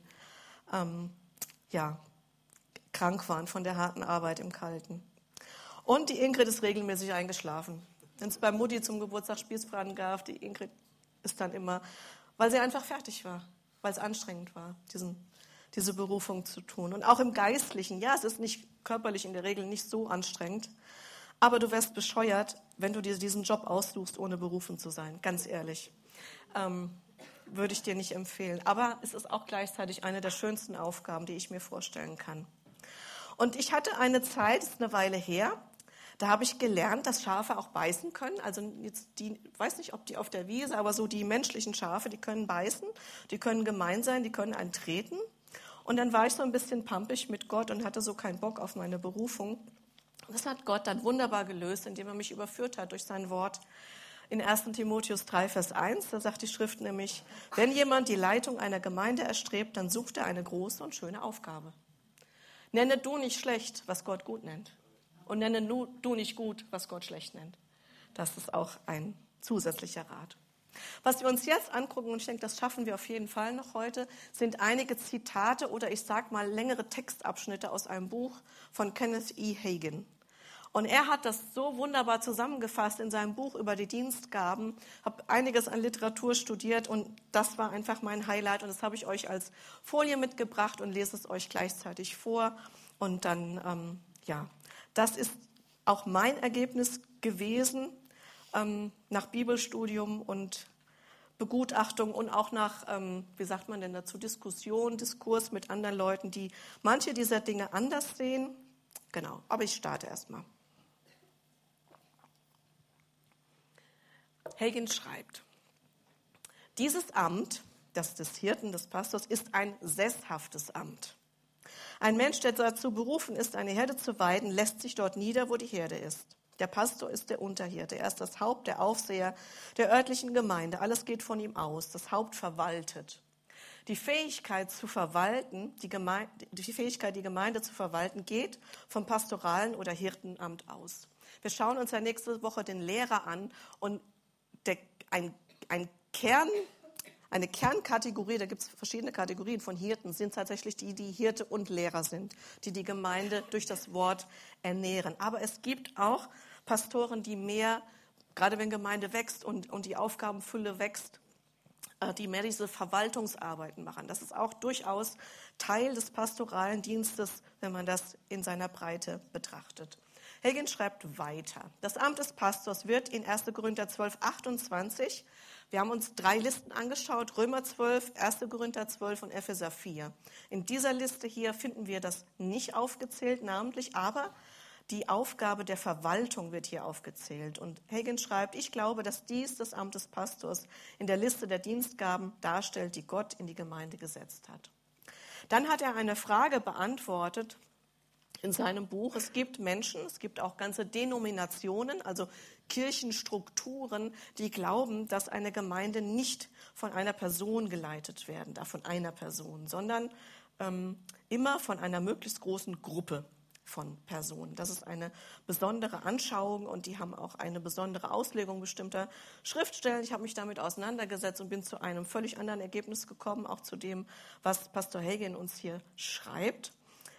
krank waren von der harten Arbeit im Kalten. Und die Ingrid ist regelmäßig eingeschlafen. Wenn es bei Mutti zum Geburtstag Spießbraten gab, die Ingrid ist dann immer, weil sie einfach fertig war, weil es anstrengend war, diese Berufung zu tun. Und auch im Geistlichen, ja, es ist nicht körperlich in der Regel nicht so anstrengend, aber du wärst bescheuert, wenn du dir diesen Job aussuchst, ohne berufen zu sein, ganz ehrlich. Würde ich dir nicht empfehlen. Aber es ist auch gleichzeitig eine der schönsten Aufgaben, die ich mir vorstellen kann. Und ich hatte eine Zeit, das ist eine Weile her, da habe ich gelernt, dass Schafe auch beißen können. Also jetzt ich weiß nicht, ob die auf der Wiese, aber so die menschlichen Schafe, die können beißen, die können gemein sein, die können einen treten. Und dann war ich so ein bisschen pampig mit Gott und hatte so keinen Bock auf meine Berufung. Und das hat Gott dann wunderbar gelöst, indem er mich überführt hat durch sein Wort. In 1. Timotheus 3, Vers 1, da sagt die Schrift nämlich, wenn jemand die Leitung einer Gemeinde erstrebt, dann sucht er eine große und schöne Aufgabe. Nenne du nicht schlecht, was Gott gut nennt. Und nenne du nicht gut, was Gott schlecht nennt. Das ist auch ein zusätzlicher Rat. Was wir uns jetzt angucken, und ich denke, das schaffen wir auf jeden Fall noch heute, sind einige Zitate oder ich sage mal längere Textabschnitte aus einem Buch von Kenneth E. Hagin. Und er hat das so wunderbar zusammengefasst in seinem Buch über die Dienstgaben. Ich habe einiges an Literatur studiert und das war einfach mein Highlight. Und das habe ich euch als Folie mitgebracht und lese es euch gleichzeitig vor. Und dann, das ist auch mein Ergebnis gewesen nach Bibelstudium und Begutachtung und auch nach, wie sagt man denn dazu, Diskurs mit anderen Leuten, die manche dieser Dinge anders sehen. Genau, aber ich starte erstmal. Hagin schreibt, dieses Amt, das des Hirten, des Pastors, ist ein sesshaftes Amt. Ein Mensch, der dazu berufen ist, eine Herde zu weiden, lässt sich dort nieder, wo die Herde ist. Der Pastor ist der Unterhirte, er ist das Haupt, der Aufseher der örtlichen Gemeinde. Alles geht von ihm aus, das Haupt verwaltet. Die Fähigkeit zu verwalten, die Gemeinde zu verwalten, geht vom pastoralen oder Hirtenamt aus. Wir schauen uns ja nächste Woche den Lehrer an und eine Kernkategorie, da gibt es verschiedene Kategorien von Hirten, sind tatsächlich die Hirte und Lehrer sind, die Gemeinde durch das Wort ernähren. Aber es gibt auch Pastoren, die mehr, gerade wenn Gemeinde wächst und die Aufgabenfülle wächst, die mehr diese Verwaltungsarbeiten machen. Das ist auch durchaus Teil des pastoralen Dienstes, wenn man das in seiner Breite betrachtet. Hagin schreibt weiter. Das Amt des Pastors wird in 1. Korinther 12, 28, wir haben uns 3 Listen angeschaut, Römer 12, 1. Korinther 12 und Epheser 4. In dieser Liste hier finden wir das nicht aufgezählt namentlich, aber die Aufgabe der Verwaltung wird hier aufgezählt. Und Hagin schreibt, ich glaube, dass dies das Amt des Pastors in der Liste der Dienstgaben darstellt, die Gott in die Gemeinde gesetzt hat. Dann hat er eine Frage beantwortet in seinem Buch. Es gibt Menschen, es gibt auch ganze Denominationen, also Kirchenstrukturen, die glauben, dass eine Gemeinde nicht von einer Person geleitet werden darf, von einer Person, sondern immer von einer möglichst großen Gruppe von Personen. Das ist eine besondere Anschauung und die haben auch eine besondere Auslegung bestimmter Schriftstellen. Ich habe mich damit auseinandergesetzt und bin zu einem völlig anderen Ergebnis gekommen, auch zu dem, was Pastor Hagin uns hier schreibt.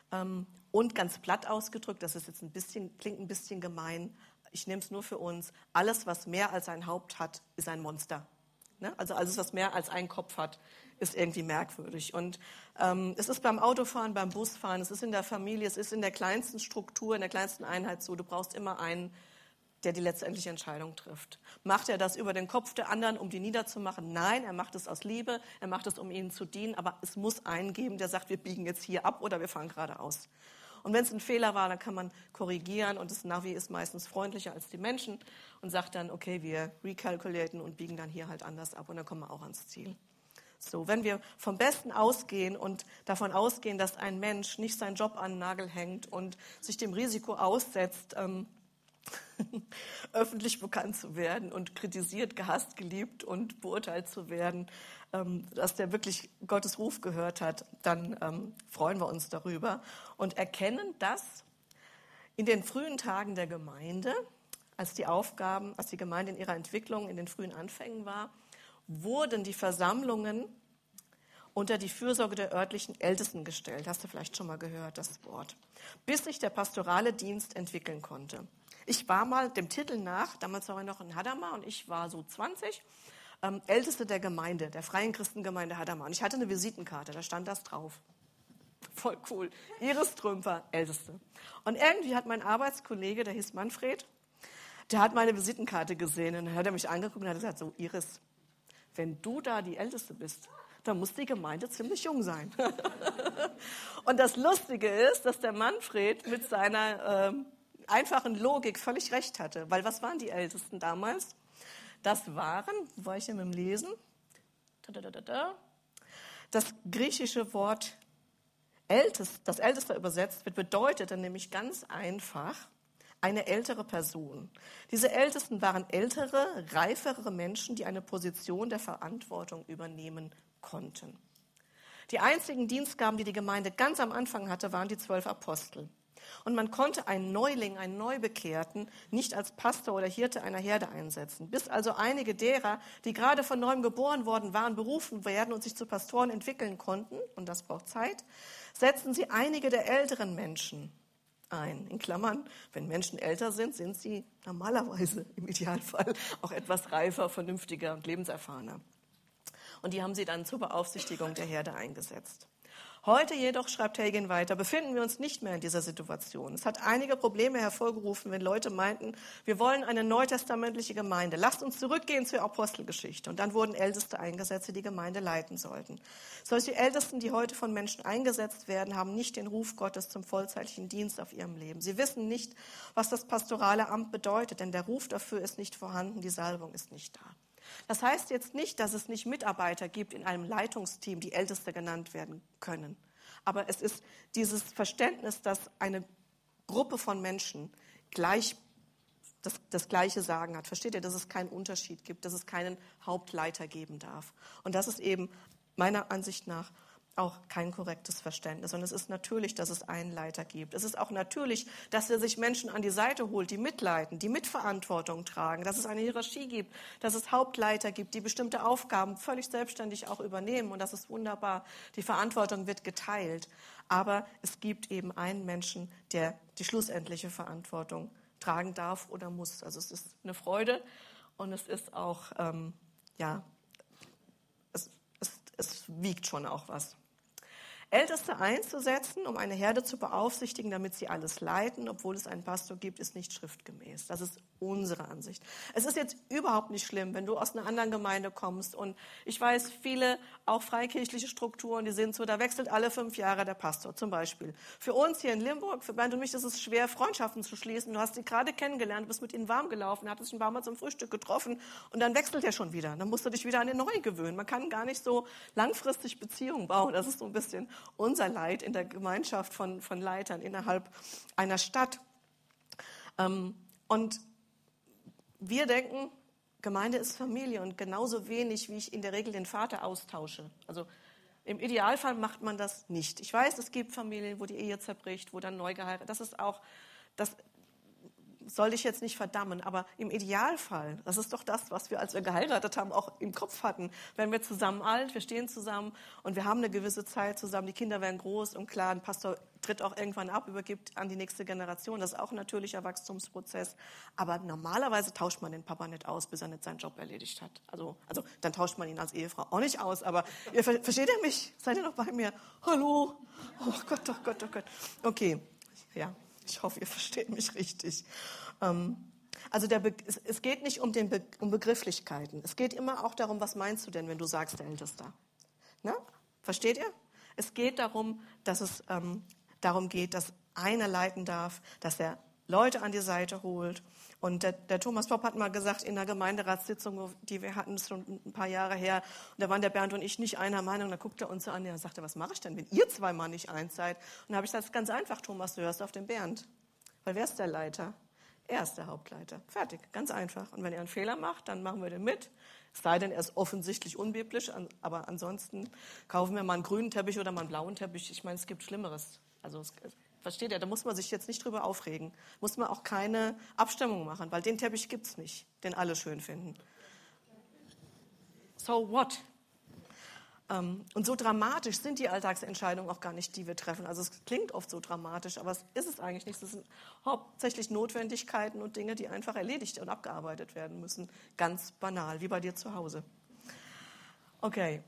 Und ganz platt ausgedrückt, das ist jetzt klingt ein bisschen gemein, ich nehme es nur für uns, alles, was mehr als ein Haupt hat, ist ein Monster. Ne? Also alles, was mehr als einen Kopf hat, ist irgendwie merkwürdig. Und es ist beim Autofahren, beim Busfahren, es ist in der Familie, es ist in der kleinsten Struktur, in der kleinsten Einheit so. Du brauchst immer einen, der die letztendliche Entscheidung trifft. Macht er das über den Kopf der anderen, um die niederzumachen? Nein, er macht es aus Liebe, er macht es, um ihnen zu dienen. Aber es muss einen geben, der sagt, wir biegen jetzt hier ab oder wir fahren geradeaus. Und wenn es ein Fehler war, dann kann man korrigieren. Und das Navi ist meistens freundlicher als die Menschen und sagt dann, okay, wir recalculaten und biegen dann hier halt anders ab. Und dann kommen wir auch ans Ziel. So, wenn wir vom Besten ausgehen und davon ausgehen, dass ein Mensch nicht seinen Job an den Nagel hängt und sich dem Risiko aussetzt, öffentlich bekannt zu werden und kritisiert, gehasst, geliebt und beurteilt zu werden, dass der wirklich Gottes Ruf gehört hat, dann freuen wir uns darüber und erkennen, dass in den frühen Tagen der Gemeinde, als die Gemeinde in ihrer Entwicklung in den frühen Anfängen war, wurden die Versammlungen unter die Fürsorge der örtlichen Ältesten gestellt. Hast du vielleicht schon mal gehört, das Wort. Bis sich der pastorale Dienst entwickeln konnte. Ich war mal dem Titel nach, damals war ich noch in Hadamar und ich war so 20, Älteste der Gemeinde, der Freien Christengemeinde Hadamar. Und ich hatte eine Visitenkarte, da stand das drauf. Voll cool. Iris Trümper, Älteste. Und irgendwie hat mein Arbeitskollege, der hieß Manfred, der hat meine Visitenkarte gesehen und dann hat er mich angeguckt und hat gesagt, so Iris, wenn du da die Älteste bist, dann muss die Gemeinde ziemlich jung sein. Und das Lustige ist, dass der Manfred mit seiner einfachen Logik völlig recht hatte. Weil was waren die Ältesten damals? Das waren, wo war ich denn mit dem Lesen? Das griechische Wort das Älteste übersetzt wird, bedeutete nämlich ganz einfach eine ältere Person. Diese Ältesten waren ältere, reifere Menschen, die eine Position der Verantwortung übernehmen konnten. Die einzigen Dienstgaben, die die Gemeinde ganz am Anfang hatte, waren die 12 Apostel. Und man konnte einen Neuling, einen Neubekehrten, nicht als Pastor oder Hirte einer Herde einsetzen. Bis also einige derer, die gerade von neuem geboren worden waren, berufen werden und sich zu Pastoren entwickeln konnten, und das braucht Zeit, setzten sie einige der älteren Menschen ein. In Klammern, wenn Menschen älter sind, sind sie normalerweise im Idealfall auch etwas reifer, vernünftiger und lebenserfahrener. Und die haben sie dann zur Beaufsichtigung der Herde eingesetzt. Heute jedoch, schreibt Hagin weiter, befinden wir uns nicht mehr in dieser Situation. Es hat einige Probleme hervorgerufen, wenn Leute meinten, wir wollen eine neutestamentliche Gemeinde. Lasst uns zurückgehen zur Apostelgeschichte. Und dann wurden Älteste eingesetzt, die die Gemeinde leiten sollten. Solche Ältesten, die heute von Menschen eingesetzt werden, haben nicht den Ruf Gottes zum vollzeitlichen Dienst auf ihrem Leben. Sie wissen nicht, was das pastorale Amt bedeutet, denn der Ruf dafür ist nicht vorhanden, die Salbung ist nicht da. Das heißt jetzt nicht, dass es nicht Mitarbeiter gibt in einem Leitungsteam, die Älteste genannt werden können. Aber es ist dieses Verständnis, dass eine Gruppe von Menschen das gleiche Sagen hat. Versteht ihr, dass es keinen Unterschied gibt, dass es keinen Hauptleiter geben darf. Und das ist eben meiner Ansicht nach auch kein korrektes Verständnis. Und es ist natürlich, dass es einen Leiter gibt. Es ist auch natürlich, dass er sich Menschen an die Seite holt, die mitleiten, die Mitverantwortung tragen, dass es eine Hierarchie gibt, dass es Hauptleiter gibt, die bestimmte Aufgaben völlig selbstständig auch übernehmen. Und das ist wunderbar. Die Verantwortung wird geteilt. Aber es gibt eben einen Menschen, der die schlussendliche Verantwortung tragen darf oder muss. Also es ist eine Freude und es ist auch, es wiegt schon auch was. Älteste einzusetzen, um eine Herde zu beaufsichtigen, damit sie alles leiten, obwohl es einen Pastor gibt, ist nicht schriftgemäß. Das ist unsere Ansicht. Es ist jetzt überhaupt nicht schlimm, wenn du aus einer anderen Gemeinde kommst. Und ich weiß, viele, auch freikirchliche Strukturen, die sind so, da wechselt alle 5 Jahre der Pastor zum Beispiel. Für uns hier in Limburg, für Bernd und mich, ist es schwer, Freundschaften zu schließen. Du hast sie gerade kennengelernt, du bist mit ihnen warm gelaufen, hattest ein paar Mal zum Frühstück getroffen und dann wechselt er schon wieder. Dann musst du dich wieder an den Neuen gewöhnen. Man kann gar nicht so langfristig Beziehungen bauen. Das ist so ein bisschen unser Leid in der Gemeinschaft von Leitern innerhalb einer Stadt. Und wir denken, Gemeinde ist Familie und genauso wenig, wie ich in der Regel den Vater austausche. Also im Idealfall macht man das nicht. Ich weiß, es gibt Familien, wo die Ehe zerbricht, wo dann neu geheiratet. Das ist auch, das soll ich jetzt nicht verdammen, aber im Idealfall, das ist doch das, was wir, als wir geheiratet haben, auch im Kopf hatten. Wenn wir zusammen alt, wir stehen zusammen und wir haben eine gewisse Zeit zusammen, die Kinder werden groß und klar, ein Pastor tritt auch irgendwann ab, übergibt an die nächste Generation. Das ist auch ein natürlicher Wachstumsprozess. Aber normalerweise tauscht man den Papa nicht aus, bis er nicht seinen Job erledigt hat. Also dann tauscht man ihn als Ehefrau auch nicht aus. Aber versteht ihr mich? Seid ihr noch bei mir? Hallo? Oh Gott, oh Gott, oh Gott. Okay, ja. Ich hoffe, ihr versteht mich richtig. Also es geht nicht um Begrifflichkeiten. Es geht immer auch darum, was meinst du denn, wenn du sagst, der Ältester? Na? Versteht ihr? Es geht darum, dass es darum geht, dass einer leiten darf, dass er Leute an die Seite holt. Und der Thomas Popp hat mal gesagt, in einer Gemeinderatssitzung, die wir hatten, das ist schon ein paar Jahre her, und da waren der Bernd und ich nicht einer Meinung, da guckte er uns so an, und sagte, was mache ich denn, wenn ihr zweimal nicht eins seid? Und da habe ich gesagt, ganz einfach, Thomas, du hörst auf den Bernd. Weil wer ist der Leiter? Er ist der Hauptleiter. Fertig, ganz einfach. Und wenn er einen Fehler macht, dann machen wir den mit. Es sei denn, er ist offensichtlich unbiblisch, aber ansonsten kaufen wir mal einen grünen Teppich oder mal einen blauen Teppich. Ich meine, es gibt Schlimmeres. Also versteht ihr, da muss man sich jetzt nicht drüber aufregen. Muss man auch keine Abstimmung machen, weil den Teppich gibt es nicht, den alle schön finden. So what? Und so dramatisch sind die Alltagsentscheidungen auch gar nicht, die wir treffen. Also es klingt oft so dramatisch, aber es ist es eigentlich nicht. Das sind hauptsächlich Notwendigkeiten und Dinge, die einfach erledigt und abgearbeitet werden müssen. Ganz banal, wie bei dir zu Hause. Okay.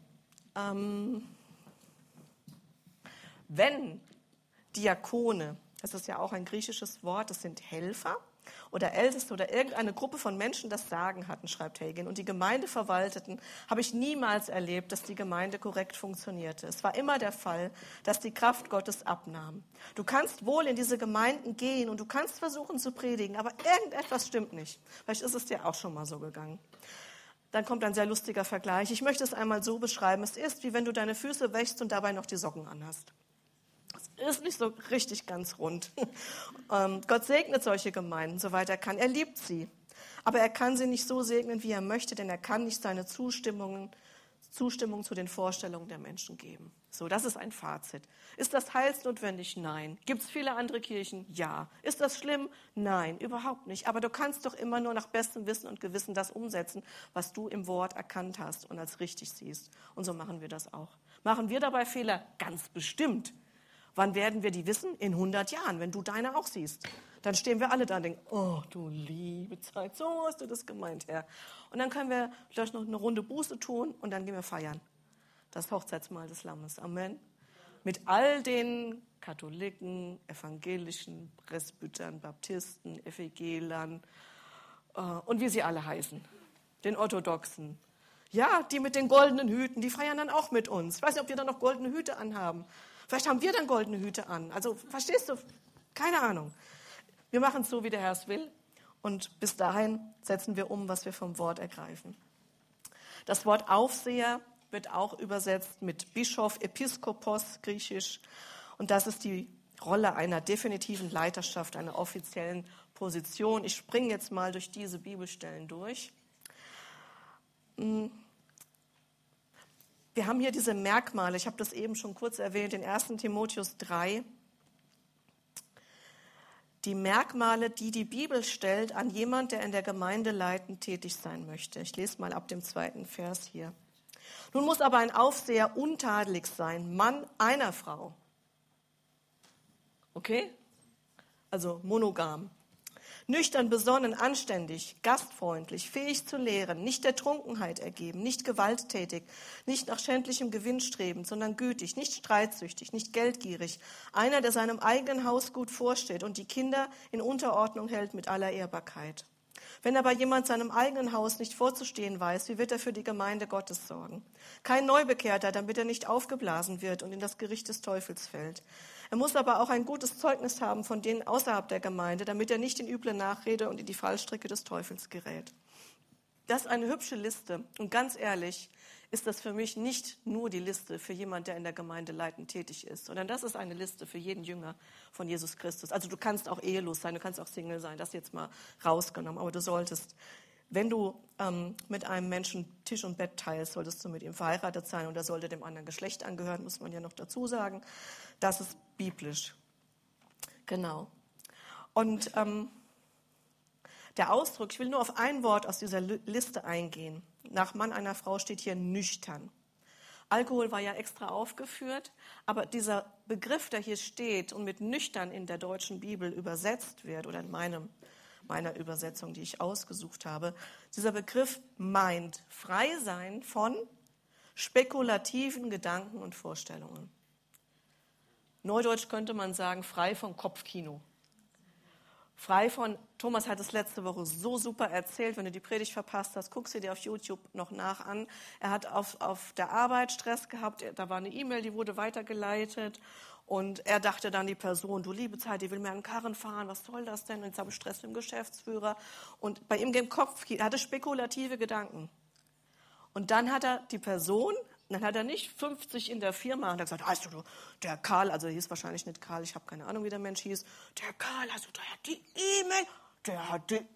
Wenn Diakone, das ist ja auch ein griechisches Wort, das sind Helfer oder Älteste oder irgendeine Gruppe von Menschen das Sagen hatten, schreibt Hagin, und die Gemeinde verwalteten, habe ich niemals erlebt, dass die Gemeinde korrekt funktionierte. Es war immer der Fall, dass die Kraft Gottes abnahm. Du kannst wohl in diese Gemeinden gehen und du kannst versuchen zu predigen, aber irgendetwas stimmt nicht. Vielleicht ist es dir auch schon mal so gegangen. Dann kommt ein sehr lustiger Vergleich. Ich möchte es einmal so beschreiben. Es ist, wie wenn du deine Füße wäschst und dabei noch die Socken anhast. Es ist nicht so richtig ganz rund. Gott segnet solche Gemeinden, soweit er kann. Er liebt sie. Aber er kann sie nicht so segnen, wie er möchte, denn er kann nicht seine Zustimmung zu den Vorstellungen der Menschen geben. So, das ist ein Fazit. Ist das heilsnotwendig? Nein. Gibt es viele andere Kirchen? Ja. Ist das schlimm? Nein, überhaupt nicht. Aber du kannst doch immer nur nach bestem Wissen und Gewissen das umsetzen, was du im Wort erkannt hast und als richtig siehst. Und so machen wir das auch. Machen wir dabei Fehler? Ganz bestimmt. Wann werden wir die wissen? In 100 Jahren, wenn du deine auch siehst. Dann stehen wir alle da und denken, oh du liebe Zeit, so hast du das gemeint, Herr. Und dann können wir vielleicht noch eine Runde Buße tun und dann gehen wir feiern. Das Hochzeitsmahl des Lammes. Amen. Mit all den Katholiken, Evangelischen, Presbytern, Baptisten, Evangelern und wie sie alle heißen. Den Orthodoxen. Ja, die mit den goldenen Hüten, die feiern dann auch mit uns. Ich weiß nicht, ob die dann noch goldene Hüte anhaben. Vielleicht haben wir dann goldene Hüte an. Also, verstehst du? Keine Ahnung. Wir machen es so, wie der Herr es will. Und bis dahin setzen wir um, was wir vom Wort ergreifen. Das Wort Aufseher wird auch übersetzt mit Bischof, Episkopos, griechisch. Und das ist die Rolle einer definitiven Leiterschaft, einer offiziellen Position. Ich springe jetzt mal durch diese Bibelstellen durch. Wir haben hier diese Merkmale, ich habe das eben schon kurz erwähnt, in 1. Timotheus 3. Die Merkmale, die die Bibel stellt an jemand, der in der Gemeinde leitend tätig sein möchte. Ich lese mal ab dem 2. Vers hier. Nun muss aber ein Aufseher untadelig sein, Mann einer Frau. Okay? Also monogam. Nüchtern, besonnen, anständig, gastfreundlich, fähig zu lehren, nicht der Trunkenheit ergeben, nicht gewalttätig, nicht nach schändlichem Gewinn strebend, sondern gütig, nicht streitsüchtig, nicht geldgierig, einer, der seinem eigenen Haus gut vorsteht und die Kinder in Unterordnung hält mit aller Ehrbarkeit. Wenn aber jemand seinem eigenen Haus nicht vorzustehen weiß, wie wird er für die Gemeinde Gottes sorgen? Kein Neubekehrter, damit er nicht aufgeblasen wird und in das Gericht des Teufels fällt. Er muss aber auch ein gutes Zeugnis haben von denen außerhalb der Gemeinde, damit er nicht in üble Nachrede und in die Fallstricke des Teufels gerät. Das ist eine hübsche Liste. Und ganz ehrlich, ist das für mich nicht nur die Liste für jemanden, der in der Gemeinde leitend tätig ist, sondern das ist eine Liste für jeden Jünger von Jesus Christus. Also du kannst auch ehelos sein, du kannst auch Single sein, das jetzt mal rausgenommen. Aber du solltest, wenn du mit einem Menschen Tisch und Bett teilst, solltest du mit ihm verheiratet sein und er sollte dem anderen Geschlecht angehören, muss man ja noch dazu sagen. Das ist biblisch. Genau. Und der Ausdruck, ich will nur auf ein Wort aus dieser Liste eingehen. Nach Mann einer Frau steht hier nüchtern. Alkohol war ja extra aufgeführt, aber dieser Begriff, der hier steht und mit nüchtern in der deutschen Bibel übersetzt wird, oder in meiner Übersetzung, die ich ausgesucht habe, dieser Begriff meint frei sein von spekulativen Gedanken und Vorstellungen. Neudeutsch könnte man sagen, frei vom Kopfkino. frei von, Thomas hat es letzte Woche so super erzählt, wenn du die Predigt verpasst hast, guck sie dir auf YouTube noch nach an. Er hat auf der Arbeit Stress gehabt, da war eine E-Mail, die wurde weitergeleitet und er dachte dann, die Person, du liebe Zeit, die will mir einen Karren fahren, was soll das denn? Und jetzt habe ich Stress mit dem Geschäftsführer und bei ihm im Kopf, er hatte spekulative Gedanken. Und dann hat er die Person, dann hat er nicht 50 in der Firma, und er hat gesagt, weißt du, der Karl, also er hieß wahrscheinlich nicht Karl, ich habe keine Ahnung, wie der Mensch hieß, der Karl, also der hat die E-Mail, der hat die,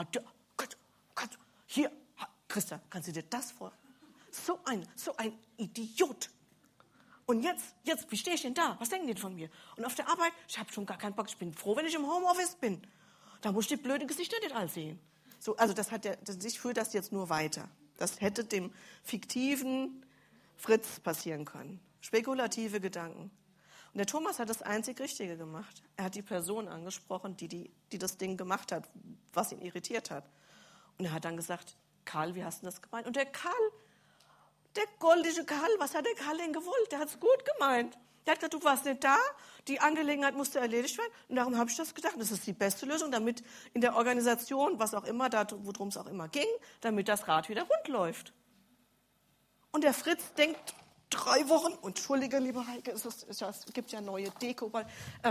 hier, Christa, kannst du dir das vorstellen? So ein Idiot. Und jetzt, wie stehe ich denn da? Was denken die von mir? Und auf der Arbeit, ich habe schon gar keinen Bock, ich bin froh, wenn ich im Homeoffice bin. Da muss ich die blöden Gesichter nicht all sehen. So, also ich führe das jetzt nur weiter. Das hätte dem fiktiven Fritz passieren können. Spekulative Gedanken. Und der Thomas hat das einzig Richtige gemacht. Er hat die Person angesprochen, die das Ding gemacht hat, was ihn irritiert hat. Und er hat dann gesagt, Karl, wie hast du das gemeint? Und der Karl, der goldige Karl, was hat der Karl denn gewollt? Der hat es gut gemeint. Der hat gesagt, du warst nicht da, die Angelegenheit musste erledigt werden. Und darum habe ich das gedacht. Das ist die beste Lösung, damit in der Organisation, was auch immer, worum es auch immer ging, damit das Rad wieder rund läuft. Und der Fritz denkt 3 Wochen, und entschuldige, liebe Heike, es gibt ja neue Deko, weil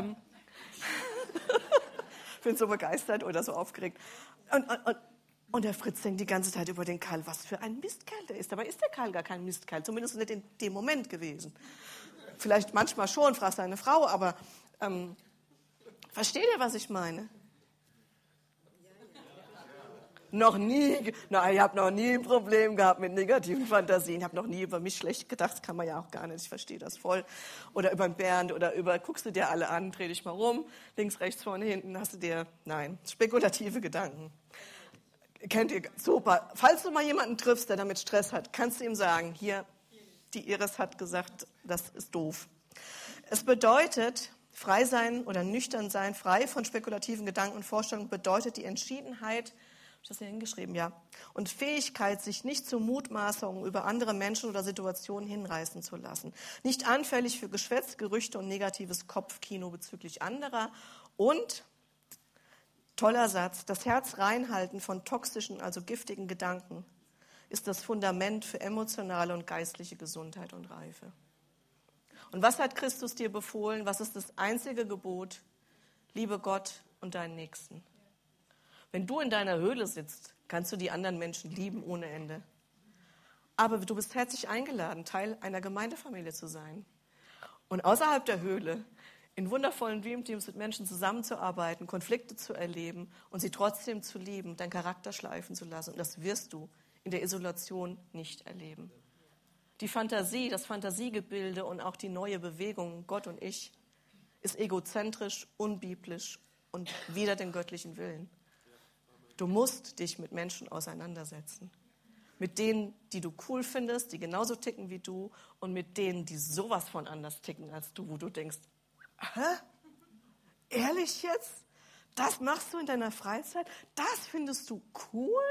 ich bin so begeistert oder so aufgeregt. Und der Fritz denkt die ganze Zeit über den Karl, was für ein Mistkerl der ist. Dabei ist der Karl gar kein Mistkerl, zumindest nicht in dem Moment gewesen. Vielleicht manchmal schon, fragt seine Frau, aber versteht ihr, was ich meine? Noch nie, ich habe noch nie ein Problem gehabt mit negativen Fantasien. Ich habe noch nie über mich schlecht gedacht, das kann man ja auch gar nicht, ich verstehe das voll. Oder über den Bernd oder guckst du dir alle an, dreh dich mal rum, links, rechts, vorne, hinten, hast du dir, nein, spekulative Gedanken. Kennt ihr, super. Falls du mal jemanden triffst, der damit Stress hat, kannst du ihm sagen, hier, die Iris hat gesagt, das ist doof. Es bedeutet, frei sein oder nüchtern sein, frei von spekulativen Gedanken und Vorstellungen, bedeutet die Entschiedenheit, habe ich das hier hingeschrieben, ja, und Fähigkeit, sich nicht zu Mutmaßungen über andere Menschen oder Situationen hinreißen zu lassen. Nicht anfällig für Geschwätz, Gerüchte und negatives Kopfkino bezüglich anderer und, toller Satz, das Herz reinhalten von toxischen, also giftigen Gedanken ist das Fundament für emotionale und geistliche Gesundheit und Reife. Und was hat Christus dir befohlen? Was ist das einzige Gebot? Liebe Gott und deinen Nächsten. Wenn du in deiner Höhle sitzt, kannst du die anderen Menschen lieben ohne Ende. Aber du bist herzlich eingeladen, Teil einer Gemeindefamilie zu sein. Und außerhalb der Höhle, in wundervollen Dreamteams mit Menschen zusammenzuarbeiten, Konflikte zu erleben und sie trotzdem zu lieben, deinen Charakter schleifen zu lassen. Und das wirst du in der Isolation nicht erleben. Die Fantasie, das Fantasiegebilde und auch die neue Bewegung, Gott und ich, ist egozentrisch, unbiblisch und wider den göttlichen Willen. Du musst dich mit Menschen auseinandersetzen. Mit denen, die du cool findest, die genauso ticken wie du und mit denen, die sowas von anders ticken als du, wo du denkst, hä? Ehrlich jetzt? Das machst du in deiner Freizeit? Das findest du cool?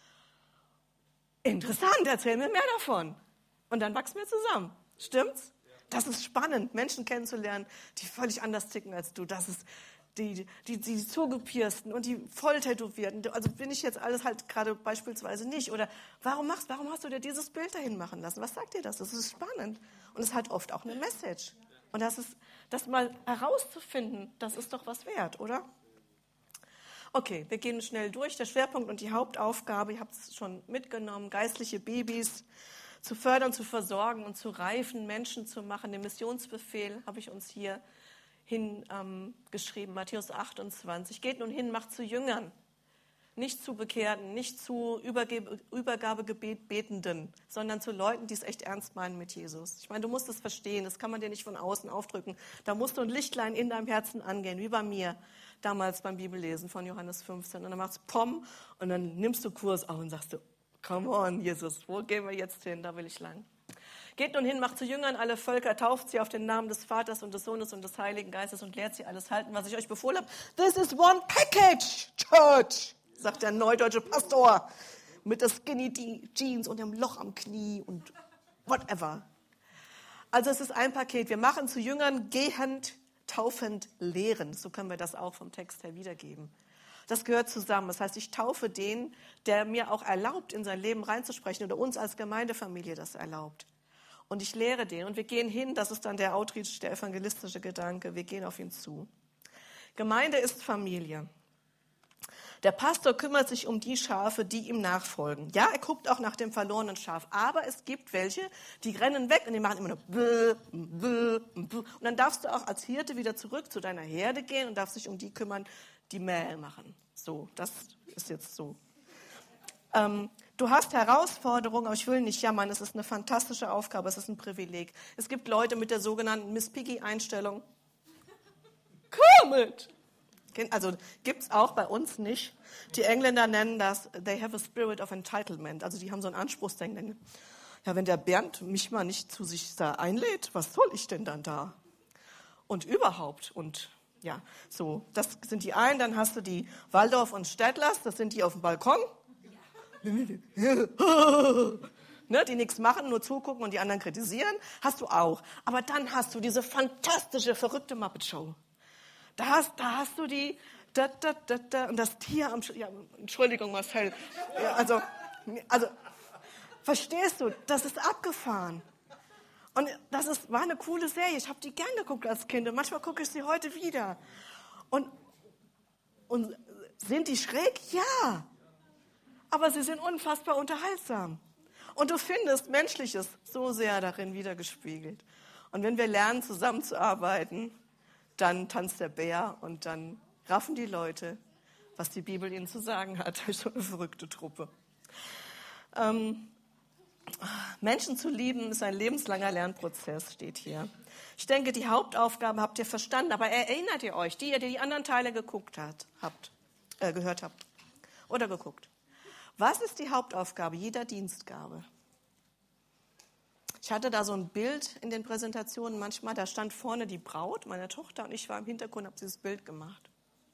Interessant, erzähl mir mehr davon. Und dann wachsen wir zusammen. Stimmt's? Das ist spannend, Menschen kennenzulernen, die völlig anders ticken als du. Das ist die zugepiersten und die volltätowierten. Also bin ich jetzt alles halt gerade beispielsweise nicht. Oder warum hast du dir dieses Bild dahin machen lassen? Was sagt dir das? Das ist spannend. Und es hat oft auch eine Message. Und das mal herauszufinden, das ist doch was wert, oder? Okay, wir gehen schnell durch. Der Schwerpunkt und die Hauptaufgabe, ihr habt es schon mitgenommen, geistliche Babys zu fördern, zu versorgen und zu reifen Menschen zu machen. Den Missionsbefehl habe ich uns hier hingeschrieben, Matthäus 28. Geht nun hin, macht zu Jüngern, nicht zu Bekehrten, nicht zu Übergabegebet Betenden, sondern zu Leuten, die es echt ernst meinen mit Jesus. Ich meine, du musst es verstehen, das kann man dir nicht von außen aufdrücken. Da musst du ein Lichtlein in deinem Herzen angehen, wie bei mir damals beim Bibellesen von Johannes 15. Und dann machst du Pom und dann nimmst du Kurs auf und sagst du, come on, Jesus, wo gehen wir jetzt hin? Da will ich lang. Geht nun hin, macht zu Jüngern alle Völker, tauft sie auf den Namen des Vaters und des Sohnes und des Heiligen Geistes und lehrt sie alles halten, was ich euch befohlen habe. This is one package, Church, sagt der neudeutsche Pastor mit der Skinny Jeans und dem Loch am Knie und whatever. Also es ist ein Paket. Wir machen zu Jüngern gehend, taufend, lehrend. So können wir das auch vom Text her wiedergeben. Das gehört zusammen. Das heißt, ich taufe den, der mir auch erlaubt, in sein Leben reinzusprechen oder uns als Gemeindefamilie das erlaubt. Und ich lehre den und wir gehen hin, das ist dann der Outreach, der evangelistische Gedanke, wir gehen auf ihn zu. Gemeinde ist Familie. Der Pastor kümmert sich um die Schafe, die ihm nachfolgen. Ja, er guckt auch nach dem verlorenen Schaf, aber es gibt welche, die rennen weg und die machen immer nur bäh, bäh, bäh. Und dann darfst du auch als Hirte wieder zurück zu deiner Herde gehen und darfst dich um die kümmern, die Mäh machen. So, das ist jetzt so. Du hast Herausforderungen, aber ich will nicht jammern, es ist eine fantastische Aufgabe, es ist ein Privileg. Es gibt Leute mit der sogenannten Miss Piggy-Einstellung. Kermit! Also gibt es auch bei uns nicht. Die Engländer nennen das, they have a spirit of entitlement. Also die haben so einen Anspruchsdenken. Ja, wenn der Bernd mich mal nicht zu sich da einlädt, was soll ich denn dann da? Und überhaupt. Und ja, so, das sind die einen. Dann hast du die Waldorf und Städtlers, das sind die auf dem Balkon. Ne, die nichts machen, nur zugucken und die anderen kritisieren. Hast du auch. Aber dann hast du diese fantastische, verrückte Muppet-Show. Da hast du die, und das Tier am ja, Entschuldigung, Marcel. Ja, also, verstehst du, das ist abgefahren. Und war eine coole Serie. Ich habe die gern geguckt als Kind. Und manchmal gucke ich sie heute wieder. Und sind die schräg? Ja. Aber sie sind unfassbar unterhaltsam. Und du findest Menschliches so sehr darin wiedergespiegelt. Und wenn wir lernen, zusammenzuarbeiten, dann tanzt der Bär und dann raffen die Leute, was die Bibel ihnen zu sagen hat. So eine verrückte Truppe. Menschen zu lieben ist ein lebenslanger Lernprozess, steht hier. Ich denke, die Hauptaufgabe habt ihr verstanden, aber erinnert ihr euch, die anderen Teile gehört habt oder geguckt. Was ist die Hauptaufgabe jeder Dienstgabe? Ich hatte da so ein Bild in den Präsentationen manchmal, da stand vorne die Braut, meine Tochter, und ich war im Hintergrund, habe dieses Bild gemacht.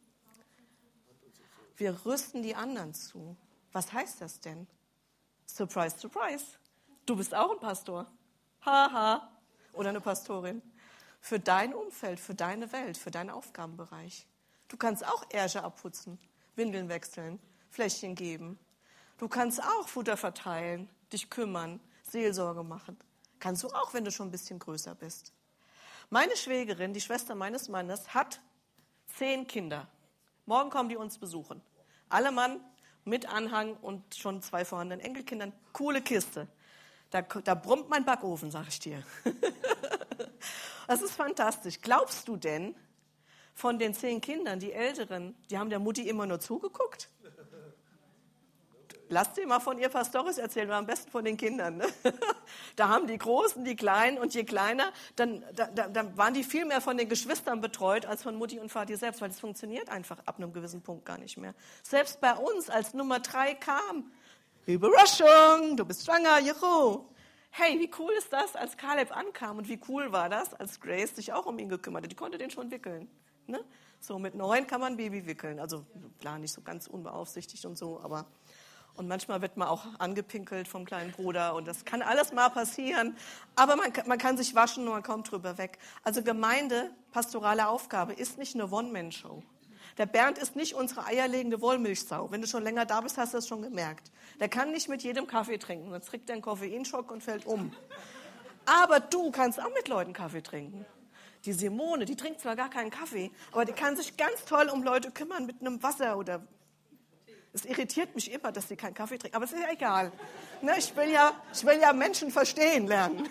Wir rüsten die anderen zu. Was heißt das denn? Surprise, surprise. Du bist auch ein Pastor. Haha. Oder eine Pastorin. Für dein Umfeld, für deine Welt, für deinen Aufgabenbereich. Du kannst auch Ärsche abputzen, Windeln wechseln, Fläschchen geben. Du kannst auch Futter verteilen, dich kümmern, Seelsorge machen. Kannst du auch, wenn du schon ein bisschen größer bist. Meine Schwägerin, die Schwester meines Mannes, hat 10 Kinder. Morgen kommen die uns besuchen. Alle Mann mit Anhang und schon 2 vorhandenen Enkelkindern. Coole Kiste. Da brummt mein Backofen, sag ich dir. Das ist fantastisch. Glaubst du denn, von den 10 Kindern, die Älteren, die haben der Mutti immer nur zugeguckt? Lasst sie mal von ihr Pastoris erzählen, oder am besten von den Kindern. Ne? Da haben die Großen, die Kleinen, und je kleiner, dann waren die viel mehr von den Geschwistern betreut als von Mutti und Vati selbst, weil es funktioniert einfach ab einem gewissen Punkt gar nicht mehr. Selbst bei uns, als Nummer 3 kam, Überraschung, du bist schwanger, juhu. Hey, wie cool ist das, als Kaleb ankam, und wie cool war das, als Grace sich auch um ihn gekümmert hat. Die konnte den schon wickeln. Ne? So mit 9 kann man Baby wickeln, also klar, nicht so ganz unbeaufsichtigt und so, aber... Und manchmal wird man auch angepinkelt vom kleinen Bruder und das kann alles mal passieren. Aber man kann sich waschen und man kommt drüber weg. Also Gemeinde, pastorale Aufgabe, ist nicht eine One-Man-Show. Der Bernd ist nicht unsere eierlegende Wollmilchsau. Wenn du schon länger da bist, hast du das schon gemerkt. Der kann nicht mit jedem Kaffee trinken. Dann kriegt er einen Koffeinschock und fällt um. Aber du kannst auch mit Leuten Kaffee trinken. Die Simone, die trinkt zwar gar keinen Kaffee, aber die kann sich ganz toll um Leute kümmern mit einem Wasser oder... Es irritiert mich immer, dass sie keinen Kaffee trinken, aber es ist ja egal. Ne, ich will ja Menschen verstehen lernen.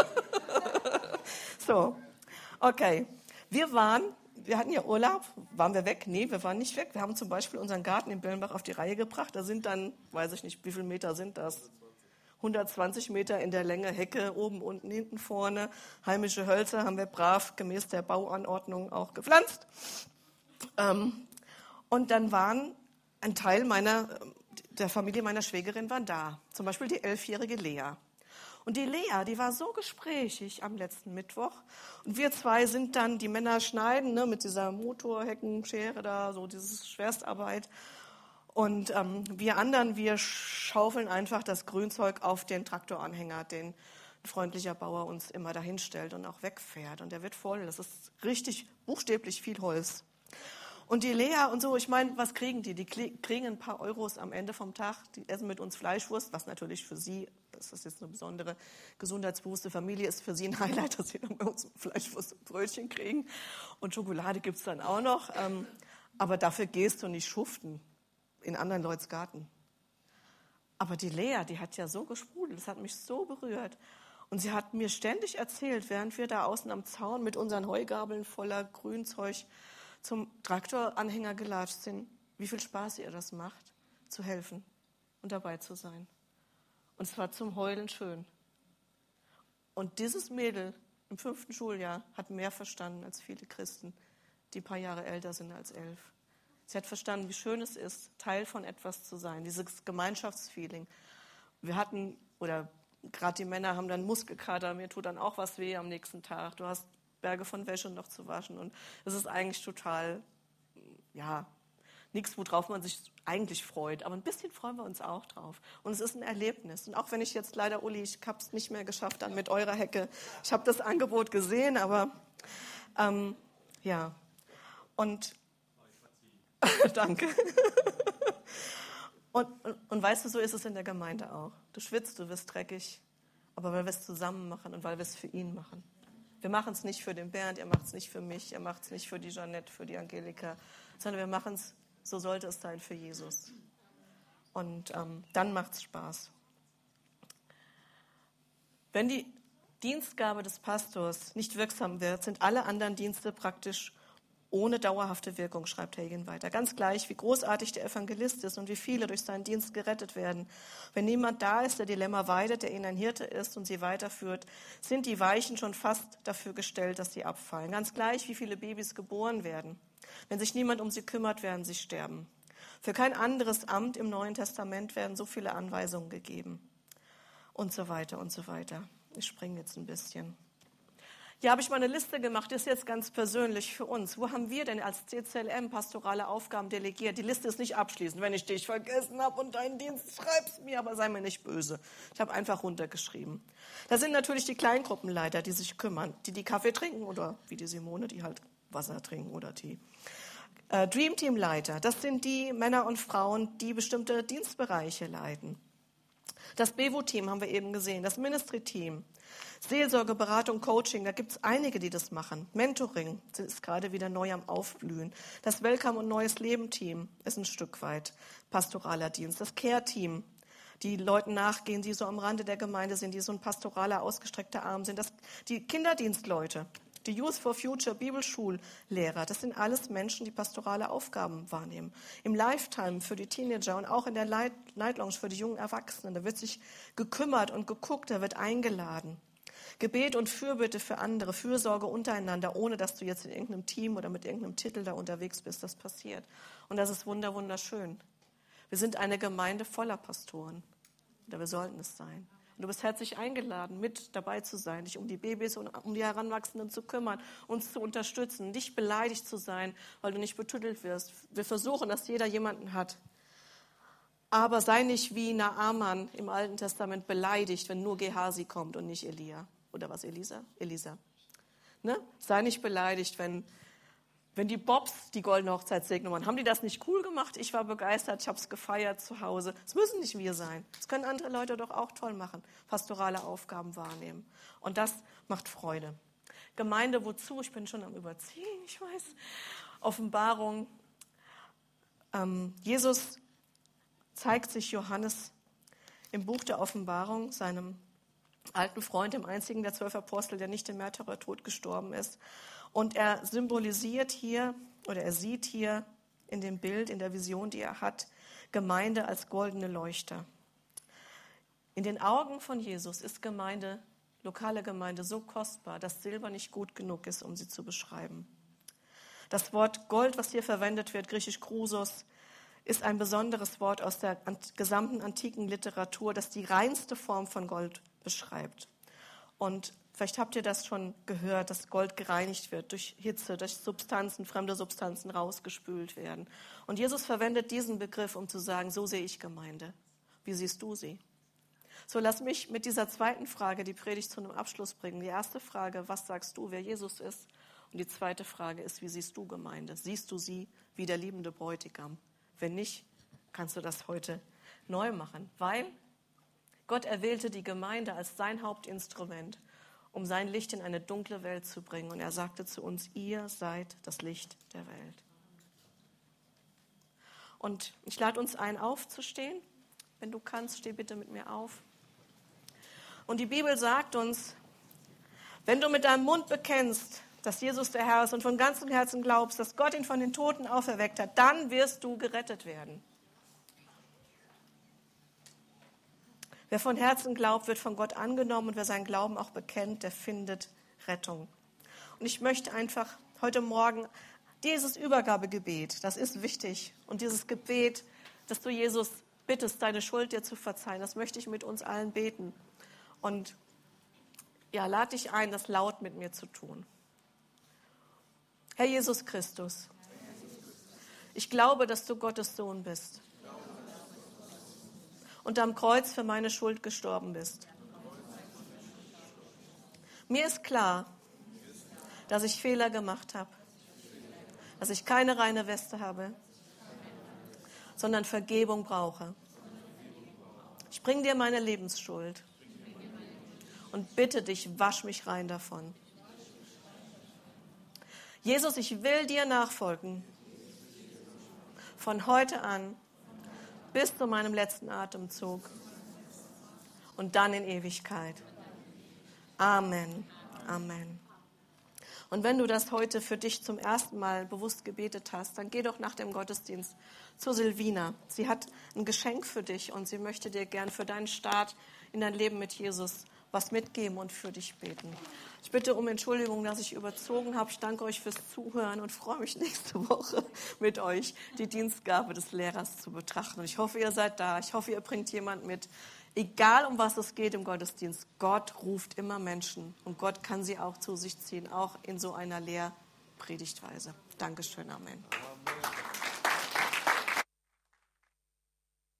So, okay. Wir hatten ja Urlaub. Waren wir weg? Nee, wir waren nicht weg. Wir haben zum Beispiel unseren Garten in Bellenbach auf die Reihe gebracht. Da sind dann, weiß ich nicht, wie viele Meter sind das? 120 Meter in der Länge, Hecke, oben, unten, hinten, vorne. Heimische Hölzer haben wir brav gemäß der Bauanordnung auch gepflanzt. Und dann waren ein Teil der Familie meiner Schwägerin war da. Zum Beispiel die 11-jährige Lea. Und die Lea, die war so gesprächig am letzten Mittwoch. Und wir 2 sind dann, die Männer schneiden, ne, mit dieser Motorheckenschere da, so dieses Schwerstarbeit. Und wir anderen, wir schaufeln einfach das Grünzeug auf den Traktoranhänger, den ein freundlicher Bauer uns immer dahin stellt und auch wegfährt. Und der wird voll. Das ist richtig buchstäblich viel Holz. Und die Lea und so, ich meine, was kriegen die? Die kriegen ein paar Euros am Ende vom Tag. Die essen mit uns Fleischwurst, was natürlich für sie, das ist jetzt eine besondere gesundheitsbewusste Familie, ist für sie ein Highlight, dass sie dann bei uns Fleischwurst und Brötchen kriegen. Und Schokolade gibt es dann auch noch. Aber dafür gehst du nicht schuften in anderen Leuts Garten. Aber die Lea, die hat ja so gesprudelt, das hat mich so berührt. Und sie hat mir ständig erzählt, während wir da außen am Zaun mit unseren Heugabeln voller Grünzeug zum Traktoranhänger gelatscht sind, wie viel Spaß ihr das macht, zu helfen und dabei zu sein. Und es war zum Heulen schön. Und dieses Mädel im 5. Schuljahr hat mehr verstanden als viele Christen, die ein paar Jahre älter sind als 11. Sie hat verstanden, wie schön es ist, Teil von etwas zu sein, dieses Gemeinschaftsfeeling. Wir hatten, oder gerade die Männer haben dann Muskelkater, mir tut dann auch was weh am nächsten Tag. Du hast Berge von Wäsche noch zu waschen und es ist eigentlich total, ja, nichts, worauf man sich eigentlich freut. Aber ein bisschen freuen wir uns auch drauf. Und es ist ein Erlebnis. Und auch wenn ich jetzt leider, Uli, ich habe es nicht mehr geschafft dann mit eurer Hecke. Ich habe das Angebot gesehen, aber ja. Und danke. Und weißt du, so ist es in der Gemeinde auch. Du schwitzt, du wirst dreckig, aber weil wir es zusammen machen und weil wir es für ihn machen. Wir machen es nicht für den Bernd, er macht es nicht für mich, er macht es nicht für die Jeanette, für die Angelika, sondern wir machen es, so sollte es sein, für Jesus. Und dann macht es Spaß. Wenn die Dienstgabe des Pastors nicht wirksam wird, sind alle anderen Dienste praktisch ohne dauerhafte Wirkung, schreibt Hagin weiter. Ganz gleich, wie großartig der Evangelist ist und wie viele durch seinen Dienst gerettet werden. Wenn niemand da ist, der die Lämmer weidet, der ihnen ein Hirte ist und sie weiterführt, sind die Weichen schon fast dafür gestellt, dass sie abfallen. Ganz gleich, wie viele Babys geboren werden. Wenn sich niemand um sie kümmert, werden sie sterben. Für kein anderes Amt im Neuen Testament werden so viele Anweisungen gegeben. Und so weiter und so weiter. Ich springe jetzt ein bisschen. Hier habe ich mal eine Liste gemacht, das ist jetzt ganz persönlich für uns. Wo haben wir denn als CCLM pastorale Aufgaben delegiert? Die Liste ist nicht abschließend. Wenn ich dich vergessen habe und deinen Dienst, schreib's mir, aber sei mir nicht böse. Ich habe einfach runtergeschrieben. Da sind natürlich die Kleingruppenleiter, die sich kümmern, die Kaffee trinken oder wie die Simone, die halt Wasser trinken oder Tee. Dreamteam-Leiter, das sind die Männer und Frauen, die bestimmte Dienstbereiche leiten. Das BEWO-Team haben wir eben gesehen, das Ministry-Team. Seelsorge, Beratung, Coaching, da gibt es einige, die das machen. Mentoring ist gerade wieder neu am Aufblühen. Das Welcome- und Neues Leben-Team ist ein Stück weit pastoraler Dienst. Das Care-Team, die Leuten nachgehen, die so am Rande der Gemeinde sind, die so ein pastoraler, ausgestreckter Arm sind. Die Kinderdienstleute, die Youth for Future, Bibelschullehrer, das sind alles Menschen, die pastorale Aufgaben wahrnehmen. Im Lifetime für die Teenager und auch in der Night Lounge für die jungen Erwachsenen, da wird sich gekümmert und geguckt, da wird eingeladen. Gebet und Fürbitte für andere, Fürsorge untereinander, ohne dass du jetzt in irgendeinem Team oder mit irgendeinem Titel da unterwegs bist, das passiert. Und das ist wunderschön. Wir sind eine Gemeinde voller Pastoren. Oder wir sollten es sein. Und du bist herzlich eingeladen, mit dabei zu sein, dich um die Babys und um die Heranwachsenden zu kümmern, uns zu unterstützen, nicht beleidigt zu sein, weil du nicht betüttelt wirst. Wir versuchen, dass jeder jemanden hat. Aber sei nicht wie Naaman im Alten Testament beleidigt, wenn nur Gehasi kommt und nicht Elia. Oder was, Elisa? Elisa. Ne? Sei nicht beleidigt, wenn die Bobs die goldene Hochzeitssegnung machen. Haben die das nicht cool gemacht? Ich war begeistert, ich habe es gefeiert zu Hause. Es müssen nicht wir sein. Das können andere Leute doch auch toll machen. Pastorale Aufgaben wahrnehmen. Und das macht Freude. Gemeinde, wozu? Ich bin schon am Überziehen, ich weiß. Offenbarung. Jesus zeigt sich Johannes im Buch der Offenbarung, seinem alten Freund, dem einzigen der 12 Apostel, der nicht im Märtyrertod gestorben ist. Und er symbolisiert hier, oder er sieht hier in dem Bild, in der Vision, die er hat, Gemeinde als goldene Leuchter. In den Augen von Jesus ist Gemeinde, lokale Gemeinde, so kostbar, dass Silber nicht gut genug ist, um sie zu beschreiben. Das Wort Gold, was hier verwendet wird, griechisch Chrysos, ist ein besonderes Wort aus der gesamten antiken Literatur, das die reinste Form von Gold beschreibt. Und vielleicht habt ihr das schon gehört, dass Gold gereinigt wird durch Hitze, durch Substanzen, fremde Substanzen rausgespült werden. Und Jesus verwendet diesen Begriff, um zu sagen, so sehe ich Gemeinde. Wie siehst du sie? So, lass mich mit dieser zweiten Frage die Predigt zu einem Abschluss bringen. Die erste Frage, was sagst du, wer Jesus ist? Und Und die zweite Frage ist, wie siehst du Gemeinde? Siehst du sie wie der liebende Bräutigam? Wenn nicht, kannst du das heute neu machen, weil Gott erwählte die Gemeinde als sein Hauptinstrument, um sein Licht in eine dunkle Welt zu bringen. Und er sagte zu uns, ihr seid das Licht der Welt. Und ich lade uns ein, aufzustehen. Wenn du kannst, steh bitte mit mir auf. Und die Bibel sagt uns, wenn du mit deinem Mund bekennst, dass Jesus der Herr ist und von ganzem Herzen glaubst, dass Gott ihn von den Toten auferweckt hat, dann wirst du gerettet werden. Wer von Herzen glaubt, wird von Gott angenommen und wer seinen Glauben auch bekennt, der findet Rettung. Und ich möchte einfach heute Morgen dieses Übergabegebet, das ist wichtig, und dieses Gebet, dass du Jesus bittest, deine Schuld dir zu verzeihen, das möchte ich mit uns allen beten. Und ja, lade dich ein, das laut mit mir zu tun. Herr Jesus Christus, ich glaube, dass du Gottes Sohn bist und am Kreuz für meine Schuld gestorben bist. Mir ist klar, dass ich Fehler gemacht habe, dass ich keine reine Weste habe, sondern Vergebung brauche. Ich bringe dir meine Lebensschuld und bitte dich, wasch mich rein davon. Jesus, ich will dir nachfolgen, von heute an bis zu meinem letzten Atemzug und dann in Ewigkeit. Amen. Amen. Und wenn du das heute für dich zum ersten Mal bewusst gebetet hast, dann geh doch nach dem Gottesdienst zu Silvina. Sie hat ein Geschenk für dich und sie möchte dir gern für deinen Start in dein Leben mit Jesus was mitgeben und für dich beten. Ich bitte um Entschuldigung, dass ich überzogen habe. Ich danke euch fürs Zuhören und freue mich nächste Woche mit euch die Dienstgabe des Lehrers zu betrachten. Und ich hoffe, ihr seid da. Ich hoffe, ihr bringt jemand mit. Egal, um was es geht im Gottesdienst, Gott ruft immer Menschen und Gott kann sie auch zu sich ziehen, auch in so einer Lehrpredigtweise. Dankeschön, Amen. Amen.